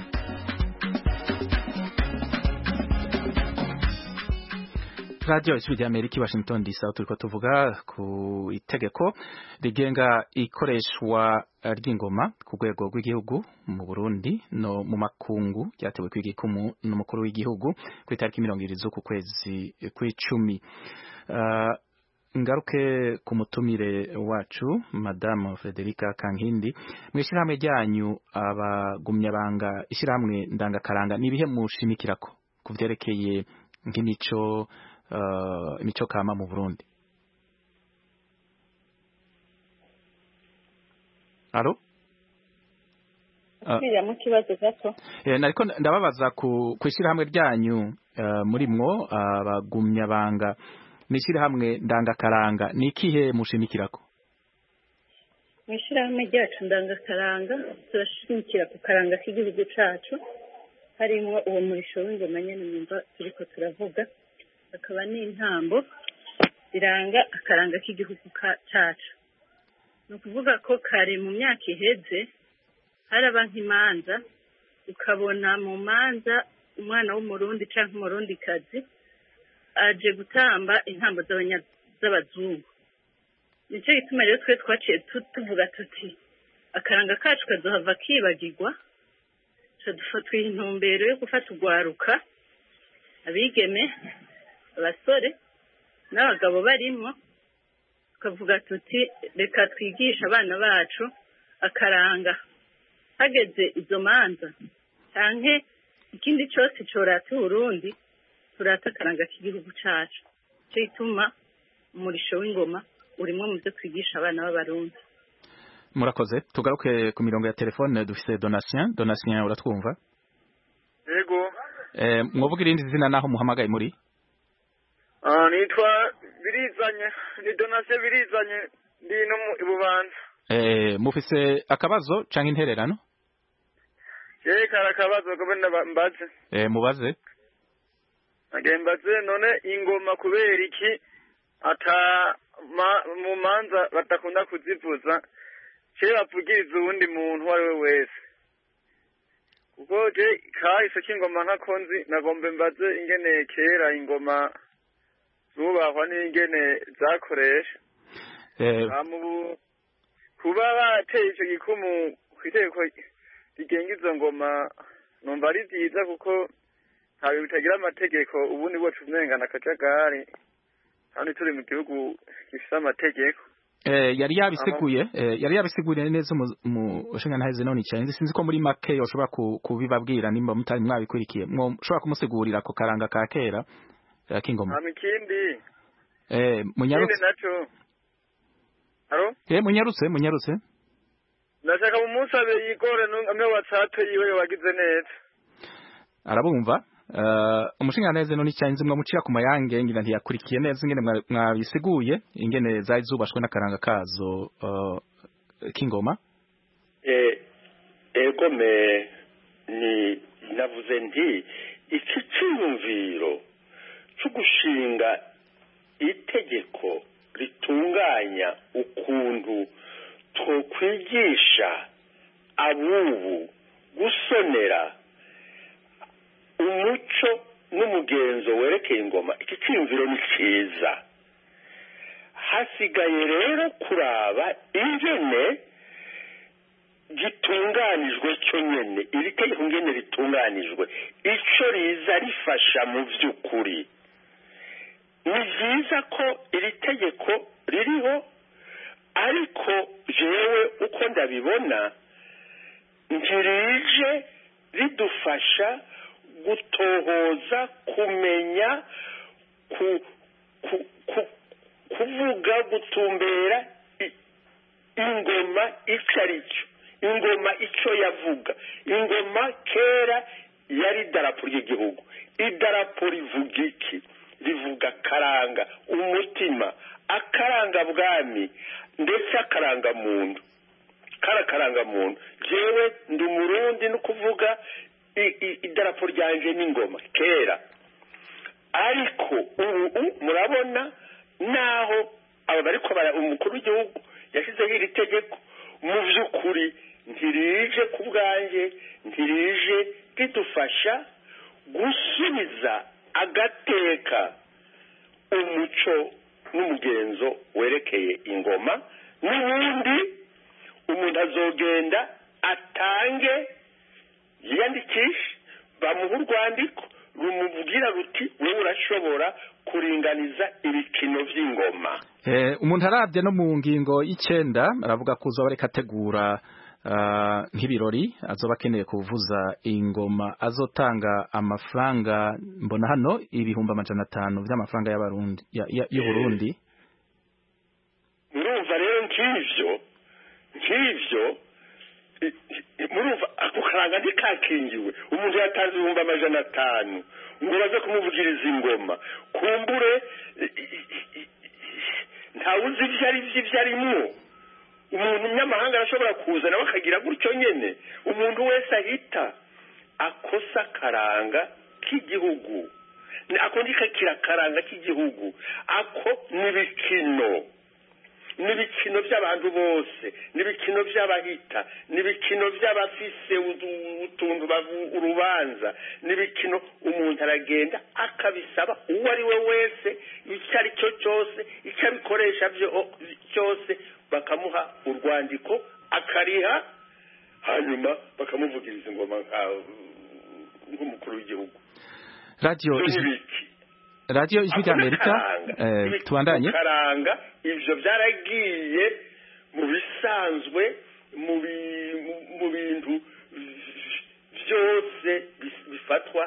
S1: radio ijwi rya Amerika i Washington D C turiko tuvuga ku itegeko rigenga ikoreshwa ry'ingoma ku rwego rw'igihugu mu Burundi no mu makungu ryatewe kw'igikumu n'umukuru w'igihugu ku itariki mirongo ibiri z'uku kwezi kw'icumi. Uh, ngaruke ku mutumire wacu Madame Frederica Kankindi mwishirahamwe ryanyu abagumyabanga ishirahamwe ndangakaranga nibihe mushimikirako kuvyerekeye nk'imico Uh, imico kama mu Burundi. Alo?
S7: Biriya mu kibazo gato.
S1: Eh nariko ndababaza ku kwishirahamwe ryanyu uh, muri mwo abagumya uh, banga nishirahamwe ndangakaranga nikihe mushimikirako?
S7: Mwishirahamwe ryacu ndangakaranga turashimikira ku karanga k'igihugu cacu harimwo uwo murisho w'ingoma nyene numva turiko turavuga, hakaba n'intambo ziranga akaranga k'igihugu cacu. Ni ukuvuga ko kare mu myaka iheze haraba nk'imanza, ukabona mu manza umwana w'umurundi canke umurundikazi aje gutamba intambo z'abazungu. Nico gituma rero twe twaciye tuvuga tuti akaranga kacu kazohava kibagirwa, twiha intumbero yo gufata urwaruka, abigeme, abasore n'abagabo barimwo, tukavuga tuti reka twigishe abana bacu akaranga. Hageze izo manza canke ikindi cyose corata Burundi, turata akaranga k'igihugu cacu. Cyo gituma umurisho w'ingoma urimo mu byo twigisha abana b'abarundi.
S1: Murakoze. Tugaruke ku mirongo ya telefone, dufise Donatien. Donatien, uratwumva?
S15: Yego.
S1: Eh, mwovuga irindi zina naho muhamagaye muri?
S15: Ah, nitwa Birizanye, ni Donatien Birizanye, ndi no mu Bubanza.
S1: Eh, mufise akabazo canke intererano?
S15: Je kara kabazo gabenda mbaze.
S1: Eh, mubaze.
S15: Agembaze none ingoma kubera iki ata ma, mu manza batakunda kuzivuza, je bavugiriza uwundi muntu wari we wese. Kuko je kahise k'ingoma nka konzi nagombe mbaze ingene kera ingoma zubahwa n'ingene zakoresha.
S1: Eh,
S15: amu kuba bateye ico gikumu kwiteko rigenga izo ngoma numva ari vyiza kuko ntawe bitagira amategeko, ubu ni bwo tumengana akajagari kandi turi mu gihugu gifite amategeko.
S1: Eh, yari yabisiguye eh, yari yabisiguriye neza mu ushinga ntaheze none cyane, sinzi ko muri make yoshobora kubibabwira nimba mutari mwabikurikiye, mwo ushobora kumusigurira ko karanga ka kera k'ingoma.
S15: Amikindi
S1: eh munyarutse
S15: naco Haro?
S1: Eh, munyarutse munyarutse
S15: Ndashaka mu munsi abe yigore amwe WhatsApp yiwe wagize neza.
S1: Arabumva? Uh, umushinga neze none cyanze mwamucira ku mayange ngira ntiyakurikiye neza ingene mwabisiguye ingene zari zubashwe n'akaranga kazo uh, k'ingoma.
S6: Eh ego me ni navuze nti iki cyumviro cyo gushinga itegeko ritunganya ukuntu twokwigisha abubu gusonera umuco n'umugenzo werekeye ingoma. Iki cyumviro ni cyiza, hasigaye rero kuraba ingene gitunganijwe cyo nyene, iri tegeko ngene ritunganijwe ico riza rifasha mu vy'ukuri. Ni vyiza ko iri tegeko ririho, ariko jewe uko ndabibona ntirije ridufasha gutohoza, kumenya, ku, ku, ku, kuvuga, gutumbera ingoma icyo ari cyo, ingoma icyo yavuga. Ingoma kera yari idarapo ry'igihugu. Idarapo rivuga iki? Rivuga karanga, umutima, akaranga bwami ndetse akaranga muntu. Kara karanga muntu, jewe ndi umurundi no kuvuga idarapo ryanje n'ingoma kera. Ariko ubu murabona naho aba bariko bara umukuru w'igihugu yashizeho iri tegeko, mu vy'ukuri ntirije ku bwanje, ntirije ridufasha gusubiza agateka umuco n'umugenzo werekeye ingoma. N'ubundi umuntu azogenda atange yiyandikishe, bamuha urwandiko rumuvugira ruti wowe urashobora kuringaniza ibikino vy'ingoma.
S1: Eh, umuntu arabye no mu ngingo y'icenda aravuga ko uzoba reka ategura uh, nk'ibirori azoba akeneye kuvuza ingoma, azotanga amafaranga mbona hano ibihumbi amajana atanu vy'amafaranga y'abarundi y'u Burundi.
S6: Murumva rero nk'ivyo nk'ivyo murumva ako karanga ntikakingiwe, umuntu yatanze ibihumbi amajana atanu ngo baze kumuvugiriza ingoma, kumbure ntawuzi ivyo ari vyo ivyo arimwo. Umuntu nyamahanga arashobora kuza nawe akagira gutyo nyene, umuntu wese ahita akosa karanga k'igihugu ako ndika kirakaranga k'igihugu ako nibikino nibikino by'abantu bose nibikino by'abahita nibikino by'abafise utuntu urubanza nibikino umuntu aragenda akabisaba uwo ari we wese icyo ari cyo cyose icyo abikoresha cyose bakamuha urwandiko akariha hanyuma bakamuvugiriza ingoma nk'umukuru w'igihugu.
S1: Radio Radio Ijwi ry'Amerika tubandanye
S6: karanga ivyo byaragiye mu bisanzwe mu bintu byose bifatwa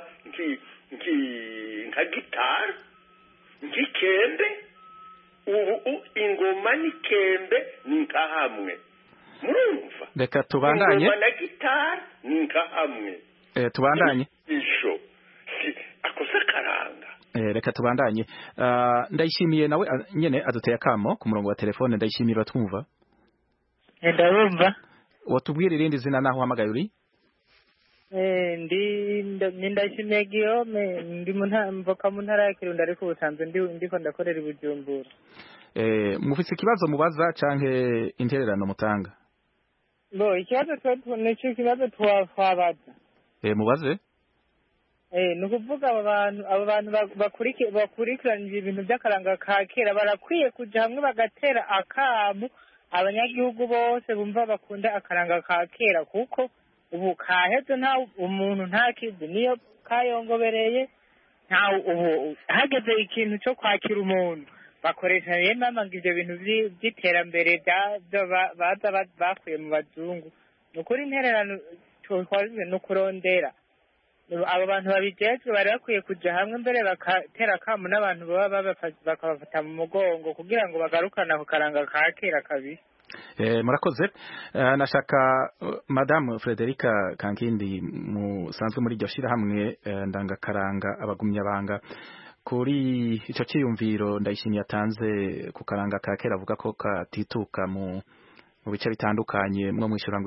S6: nka gitari nk'ikembe ubu ingoma n'ikembe ni nka hamwe murumva
S1: reka tubandanye
S6: ingoma na gitari ni nka hamwe
S1: eh tubandanye
S6: isho akosa karanga
S1: eh reka tubandanye uh, ndayishimiye nawe uh, nyene aduteye akamo ku murongo wa telefone ndayishimiye batwumva
S16: ndabumva
S1: watubwira irindi zina naho hamagaye uri
S16: eh ndi ndashimiye Guillaume ndi mvoka mu ntara ya Kirundo ariko ubusanzwe ndi ndiko ndakorera Bujumbura
S1: eh mufite ikibazo mubaza canke intererano mutanga
S16: bo ikibazo cyo n'icyo kibazo twabaza
S1: eh mubaze
S16: eh nukuvuga aba bantu aba bantu bakurikira bakurikiranije ibintu by'akaranga ka kera barakwiye kuja hamwe bagatera akamu abanyagihugu bose bumva bakunda akaranga ka kera kuko ubu kaheze nta umuntu ntakizi niyo kayongobereye nta ubu hageze ikintu cyo kwakira umuntu bakoresha yema ngo ibyo bintu by'iterambere baza bakuye mu bazungu nukuri intererano twazwe no kurondera abo bantu babijejwe bari bakwiye kuja hamwe mbere bakatera akamu n'abantu baba bakabafata mu mugongo kugira ngo bagarukane ako karanga ka kera kabiri.
S1: Eh murakoze uh, nashaka uh, Madame Frederica Kankindi musanzwe muri iryo shira hamwe uh, ndanga karanga abagumya banga kuri ico ciyumviro ndayishimiye atanze ku karanga ka kera avuga ko katituka mu mu bice bitandukanye mwo mwishurangwe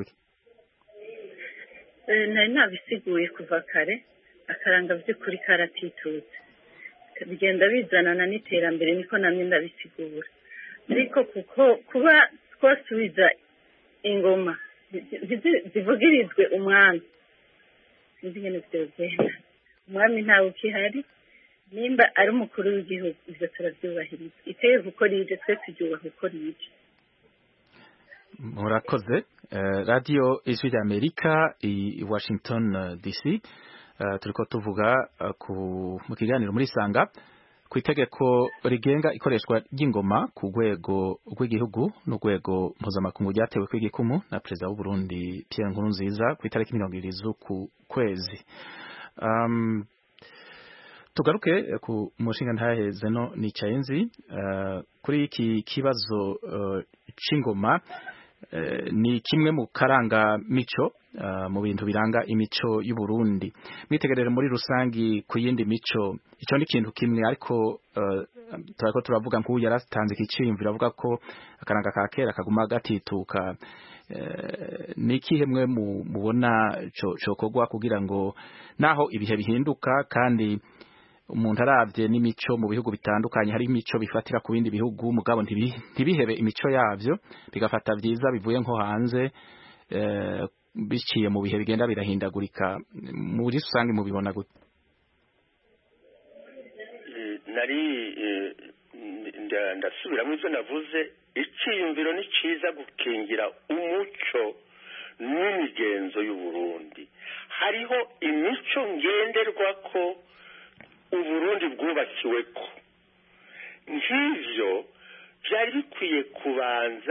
S7: eh nari nabisiguye kuva kare akaranga by'ukuri karatitutse bigenda bizanana n'iterambere niko namwe ndabisigura ariko kuko kuba twasubiza ingoma zivugirizwe umwami sinzi ngene byogenda umwami ntawe ukihari nimba ari umukuru w'igihugu ivyo turabyubahiriza iteye uko rije twese tubyubaha uko rije.
S1: murakoze uh, radio Ijwi ry'Amerika i Washington uh, D C uh, turiko tuvuga uh, ku mu kiganiro muri sanga ku itegeko rigenga ikoreshwa ry'ingoma ku rwego rw'igihugu n'urwego mpuzamakungu ryatewe kw'igikumu na perezida w'u Burundi Pierre Nkurunziza ku itariki mirongo ibiri z'uku kwezi. Um, tugaruke ku mushinga ntahe Zeno Nicayenzi uh, kuri iki kibazo uh, c'ingoma uh, ni kimwe mu karanga mico uh, mu bintu biranga imico y'u Burundi mwitegerere muri rusangi ku yindi mico ico ni kintu kimwe ariko uh, turako turavuga nko yarastanze ikicimvira avuga ko akaranga ka kera kaguma gatituka uh, ni kihemwe mubona co cokogwa kugira ngo naho ibihe bihinduka kandi umuntu aravye n'imico mu bihugu bitandukanye hari imico bifatira ku bindi bihugu mugabo ntibihebe imico yavyo bigafata vyiza bivuye nko hanze eh, biciye mu bihe bigenda birahindagurika muri rusange mubibona gute?
S6: nari ndasubiramo ivyo navuze iciyumviro ni ciza gukingira umuco n'imigenzo y'u Burundi hariho imico ngenderwako Uburundi bwubakiwe ko nk'ivyo byari bikwiye kubanza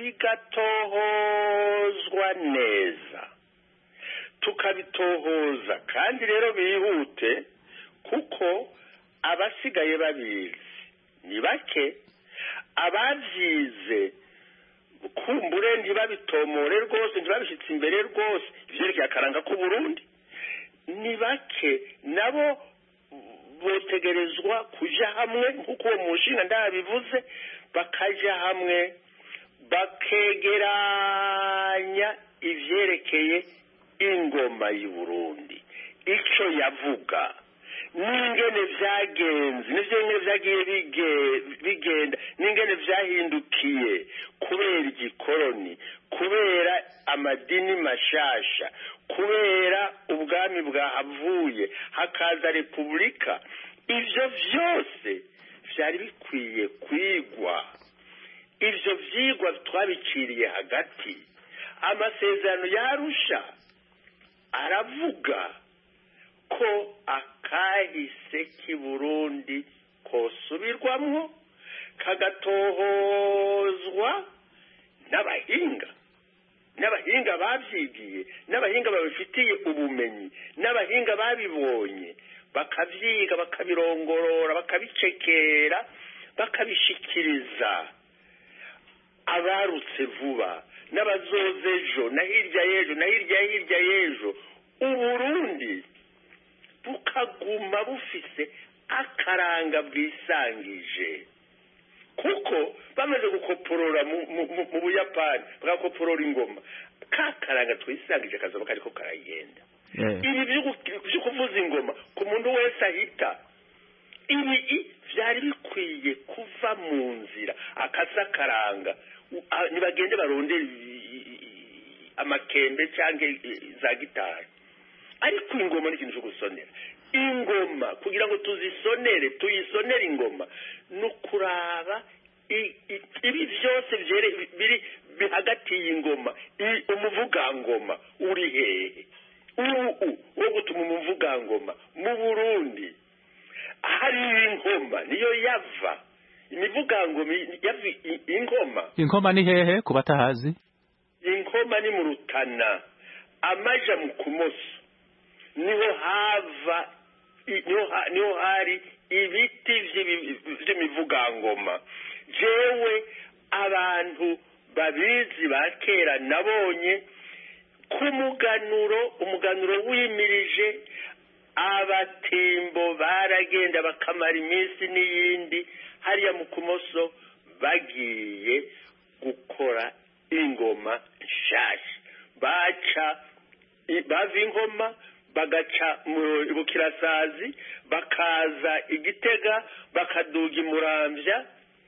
S6: bigatohozwa neza tukabitohoza kandi rero bihute kuko abasigaye babizi ni bake abavyize kumbure ntibabitomore rwose ntibabishitse imbere rwose ivyerekeye akaranga ku Burundi ni bake nabo botegerezwa kuja hamwe nkuko uwo mushinga ndabivuze bakaja hamwe bakegeranya ivyerekeye ingoma y'u Burundi icyo yavuga n'ingene byagenze n'ibyo ngene byagiye bigenda n'ingene byahindukiye kubera igikoroni kubera amadini mashasha kubera ubwami bwahavuye hakaza repubulika ibyo byose byari bikwiye kwigwa ibyo byigwa twabiciriye hagati amasezerano yarusha aravuga ko akahise k'i Burundi kosubirwamwo kagatohozwa n'abahinga n'abahinga babyigiye n'abahinga babifitiye ubumenyi n'abahinga babibonye bakavyiga bakabirongorora bakabicekera bakabishikiriza abarutse vuba n'abazozejo na hirya y'ejo na hirya hirya y'ejo Uburundi bukaguma bufise akaranga bwisangije kuko bamaze gukoporora mu Buyapani bagakoporora ingoma kakaranga twisangije kazoba kariko karagenda ibi byo kuvuza ingoma ku muntu wese ahita ibi byari bikwiye kuva mu nzira akasakaranga nibagende barondera amakembe cyangwa za gitari ariko ingoma ni ikintu cyo gusonera ingoma kugira ngo tuzisonere tuyisonere ingoma no kuraba ibi byose biri hagati y'ingoma umuvugangoma uri hehe ubu wo gutuma umuvugangoma mu Burundi hari ingoma niyo yava imivugangoma yava ingoma
S1: ingoma ni hehe kubatahazi
S6: ingoma ni mu Rutana amaja mu Kumoso niho hava niho hari ibiti by'imivugangoma jewe abantu babizi bakera nabonye ku muganuro umuganuro wimirije abatimbo baragenda bakamara iminsi n'iyindi hariya mu Kumoso bagiye gukora ingoma nshasha baca bava ingoma bagaca mu Bukirasazi bakaza Igitega bakaduga imuramvya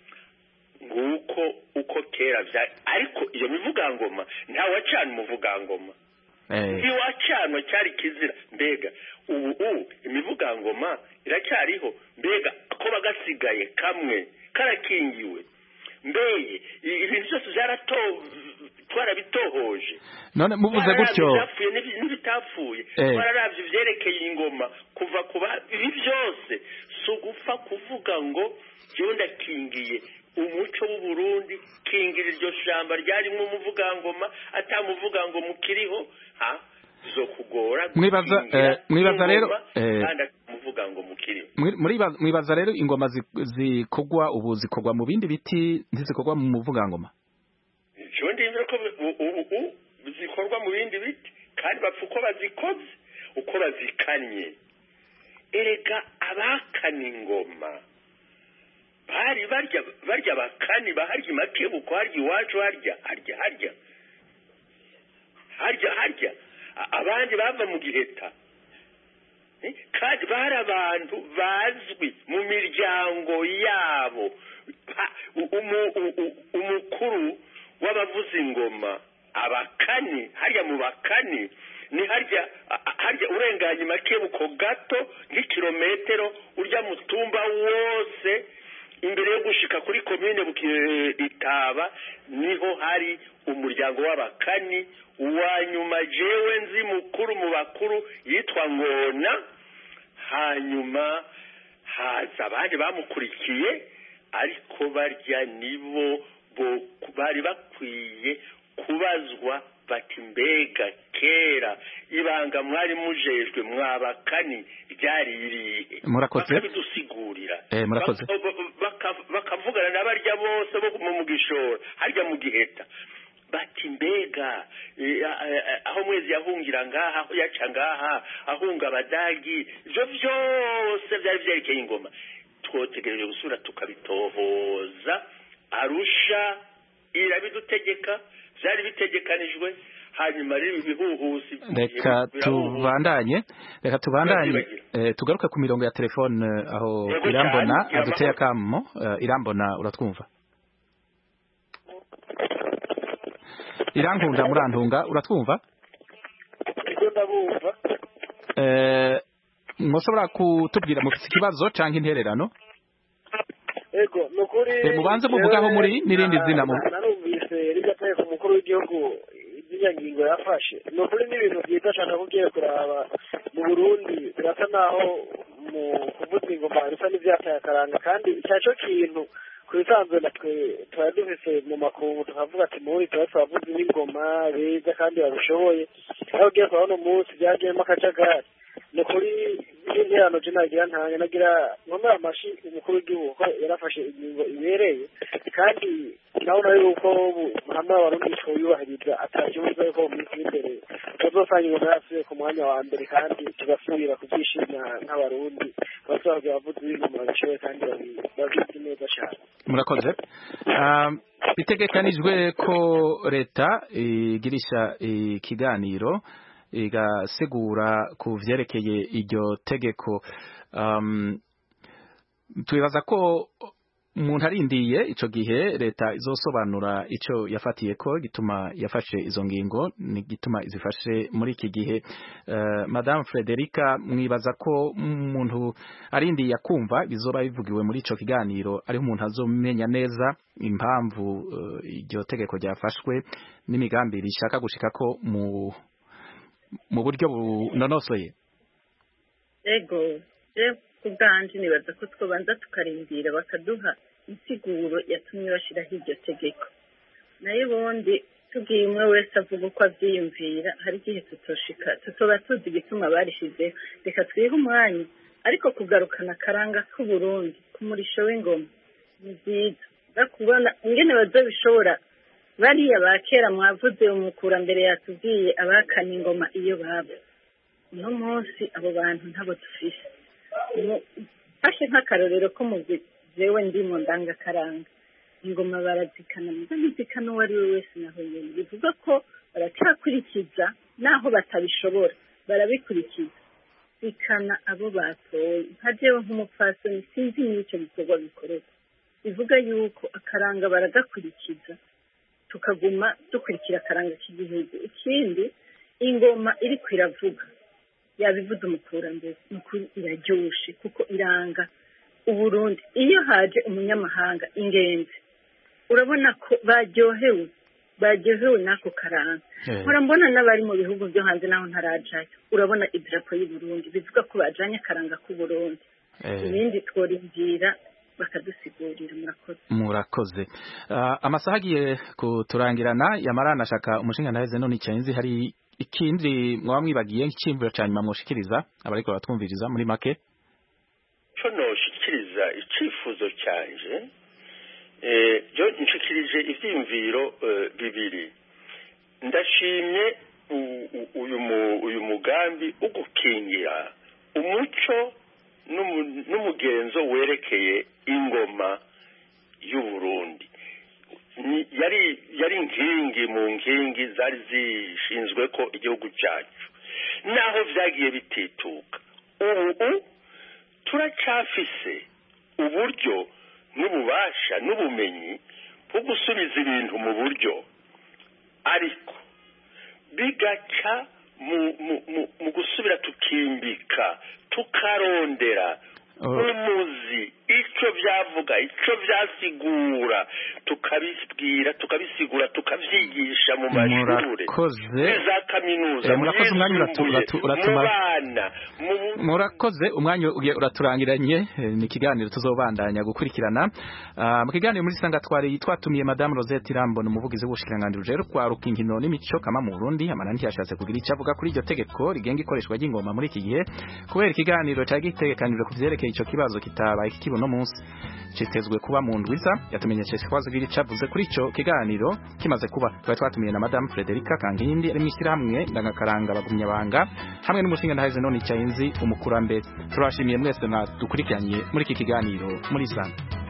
S6: nguko uko kera vya ariko iyo mivugangoma nta wacana umuvugangoma ndi wacanwa cyari kizira mbega ubu ubu imivugangoma iracyariho mbega ko bagasigaye kamwe karakingiwe mbeye ibintu byose byarato twarabitohoje
S1: none muvuze gutyo
S6: n'ibitapfuye twararavye ivyerekeye ingoma kuva kuba ibi byose so gupfa kuvuga ngo jewe ndakingiye umuco w'u Burundi kingira iryo shamba ryarimo umuvugangoma atamuvugangoma ukiriho ha zo kugora
S1: mwibaza mwibaza rero
S6: kandi umuvugangoma ukiriho
S1: mwibaza rero ingoma zikogwa ubu zikogwa mu bindi biti ntizikogwa mu muvugangoma
S6: cyo ndimvira ko ubu zikorwa mu bindi biti kandi bapfa uko bazikoze uko bazikanye erega abakana ingoma bari barya barya bakani baharya makebuko harya iwacu harya harya harya harya harya abandi bava mu Giheta kandi bari abantu bazwi mu miryango yabo umukuru w'abavuza ingoma abakani harya mu bakani ni harya harya urenganye makebuko gato nk'ikirometero urya mutumba wose imbere yo gushika kuri komine Itaba niho hari umuryango w'abakani wa nyuma jewe nzi mukuru mu bakuru yitwa Ngona hanyuma haza abandi bamukurikiye ariko barya nibo bari bakwiye kubazwa bati mbega kera ibanga mwari mujejwe mwabakani ryari irihe
S1: murakoze
S6: bakabidusigurira
S1: eh murakoze
S6: bakavugana n'abarya bose bo mu Gishora harya mu Giheta bati mbega aho mwezi yahungira ngaha aho yaca ngaha ahunga abadagi ivyo byose byari vyerekeye ingoma twotegereje gusura tukabitohoza Arusha irabidutegeka byari bitegekanijwe hanyuma rero ibihuhusi
S1: reka tubandanye reka tubandanye eh, tugaruke ku mirongo ya telefone aho
S6: Yego
S1: Irambona
S6: cyane,
S1: aduteye akamo uh, Irambona uratwumva Irankunda murantunga uratwumva
S11: icyo ndabumva
S1: eh mushobora kutubwira mufite ikibazo canke intererano
S11: ego nukuri
S1: eh, mubanze muvugaho muri nirindi zina mu
S11: narumvise rigateye ku mukuru w'igihugu izinya ngingo yafashe nukuri n'ibintu byiza cyane ko ugiye kuraba mu Burundi birasa naho mu kuvuza ingoma bisa n'ivyataye akaranga kandi icyaco kintu ku bisanzwe natwe tuba dufise mu makungu tukavuga ati muri tuba turavuza n'ingoma beza kandi babishoboye aho ugiye kurabona umunsi byagiyemo akajagari ni kuri interano je nagira ntanya nagira nkomera amashi umukuru w'igihugu ko yarafashe ingingo ibereye kandi nabona yuko hamwe abarundi twiyubahiriza atakibuza yuko mu minsi imbere tuzosanga ingoma yasubiye ku mwanya wa mbere kandi tugasubira kubyishimira nk'abarundi bazavuga bavuze ibintu babishoboye kandi babizi neza cyane
S1: murakoze um, bitegekanijwe ko leta igirisha ikiganiro igasigura ku vyerekeye iryo tegeko um, twibaza ko umuntu arindiye ico gihe leta izosobanura ico yafatiye ko gituma yafashe izo ngingo ni gituma izifashe muri iki gihe uh, Madame Frederica mwibaza ko umuntu arindiye akumva bizoba bivugiwe muri ico kiganiro ari umuntu azomenya neza impamvu uh, iryo tegeko ryafashwe n'imigambi rishaka gushika ko mu mu buryo bunonosoye
S7: ego je kubwanje nibaza ko twobanza tukarindira bakaduha insiguro yatumye bashiraho iryo tegeko nayo ubundi tugiye umwe wese avuga uko avyiyumvira hari igihe tutoshika tutoba tuzi igituma barishizeho reka twihe umwanya ariko kugarukana akaranga k'Uburundi ku murisho w'ingoma ni vyiza bakubona ingene bazobishobora bariya ba kera mwavuze umukurambere yatubwiye abakana ingoma iyo baba uno munsi abo bantu ntabo dufise fashe nk'akarorero ko mu jewe ndimo ndangakaranga ingoma barazikana muzikana uwo ari we wese naho nyene bivuga ko baracakurikiza naho batabishobora barabikurikiza ikana abo batoye nka jewe nk'umupfasoni sinzi n'icyo bikorwa bikorerwa bivuga yuko akaranga baragakurikiza tukaguma dukurikira akaranga k'igihugu ikindi ingoma iri kwiravuga yabivuze umukurambere nukuri iraryoshe kuko iranga Uburundi iyo haje umunyamahanga ingenzi urabona ko baryohewe baryohewe nako karanga nkora mbona n'abari mu bihugu byo hanze naho ntarajayo urabona idarapo y'Uburundi bivuga ko bajanye akaranga k'Uburundi ibindi tworindira bakadusigurira murakoze
S1: murakoze uh, amasaha agiye kuturangirana yamarana shaka umushinga ntaheze none icyenzi hari ikindi mwaba mwibagiye nk'icimviro cyanyuma mwoshikiriza abariko batwumviriza muri make
S6: cyo noshikiriza icifuzo cyanje eh jo nshikirije ivyimviro uh, bibiri ndashimye uyu uyu mugambi ugukingira umuco n'umugenzo werekeye ingoma y'u Burundi yari yari nkingi mu nkingi zari zishinzwe ko igihugu cyacu naho vyagiye bitituka ubu turacafise uburyo n'ububasha n'ubumenyi bwo gusubiza ibintu mu buryo ariko bigaca mu mu gusubira tukimbika tukarondera umuzi icyo byavuga icyo byasigura tukabibwira tukabisigura tukavyigisha mu mashuri za kaminuza
S1: murakoze umwanya uratumara murakoze umwanya uraturangiranye ni ikiganiro tuzobandanya gukurikirana mu kiganiro muri sanga twari twatumiye Madame Rosette Irambona umuvugizi w'ubushikiranganji rero kwaruka inkino n'imico kama mu Burundi amana ntiyashatse kugira icyo avuga kuri iryo tegeko rigenga ikoreshwa ry'ingoma muri iki gihe kubera ikiganiro cyari gitegekanijwe ku vyerekeye ico kibazo kitabaye kikibono munsi citezwe kuba mu ndwiza yatumenyesheje kwazo biri cavuze kuri ico kiganiro kimaze kuba twari twatumiye na Madame Frederica Kankindi ari mwishyirahamwe ndangakaranga bagumya banga hamwe n'umushinga ndahize none icyenzi umukurambere turashimiye mwese na dukurikiranye muri iki kiganiro muri Sanga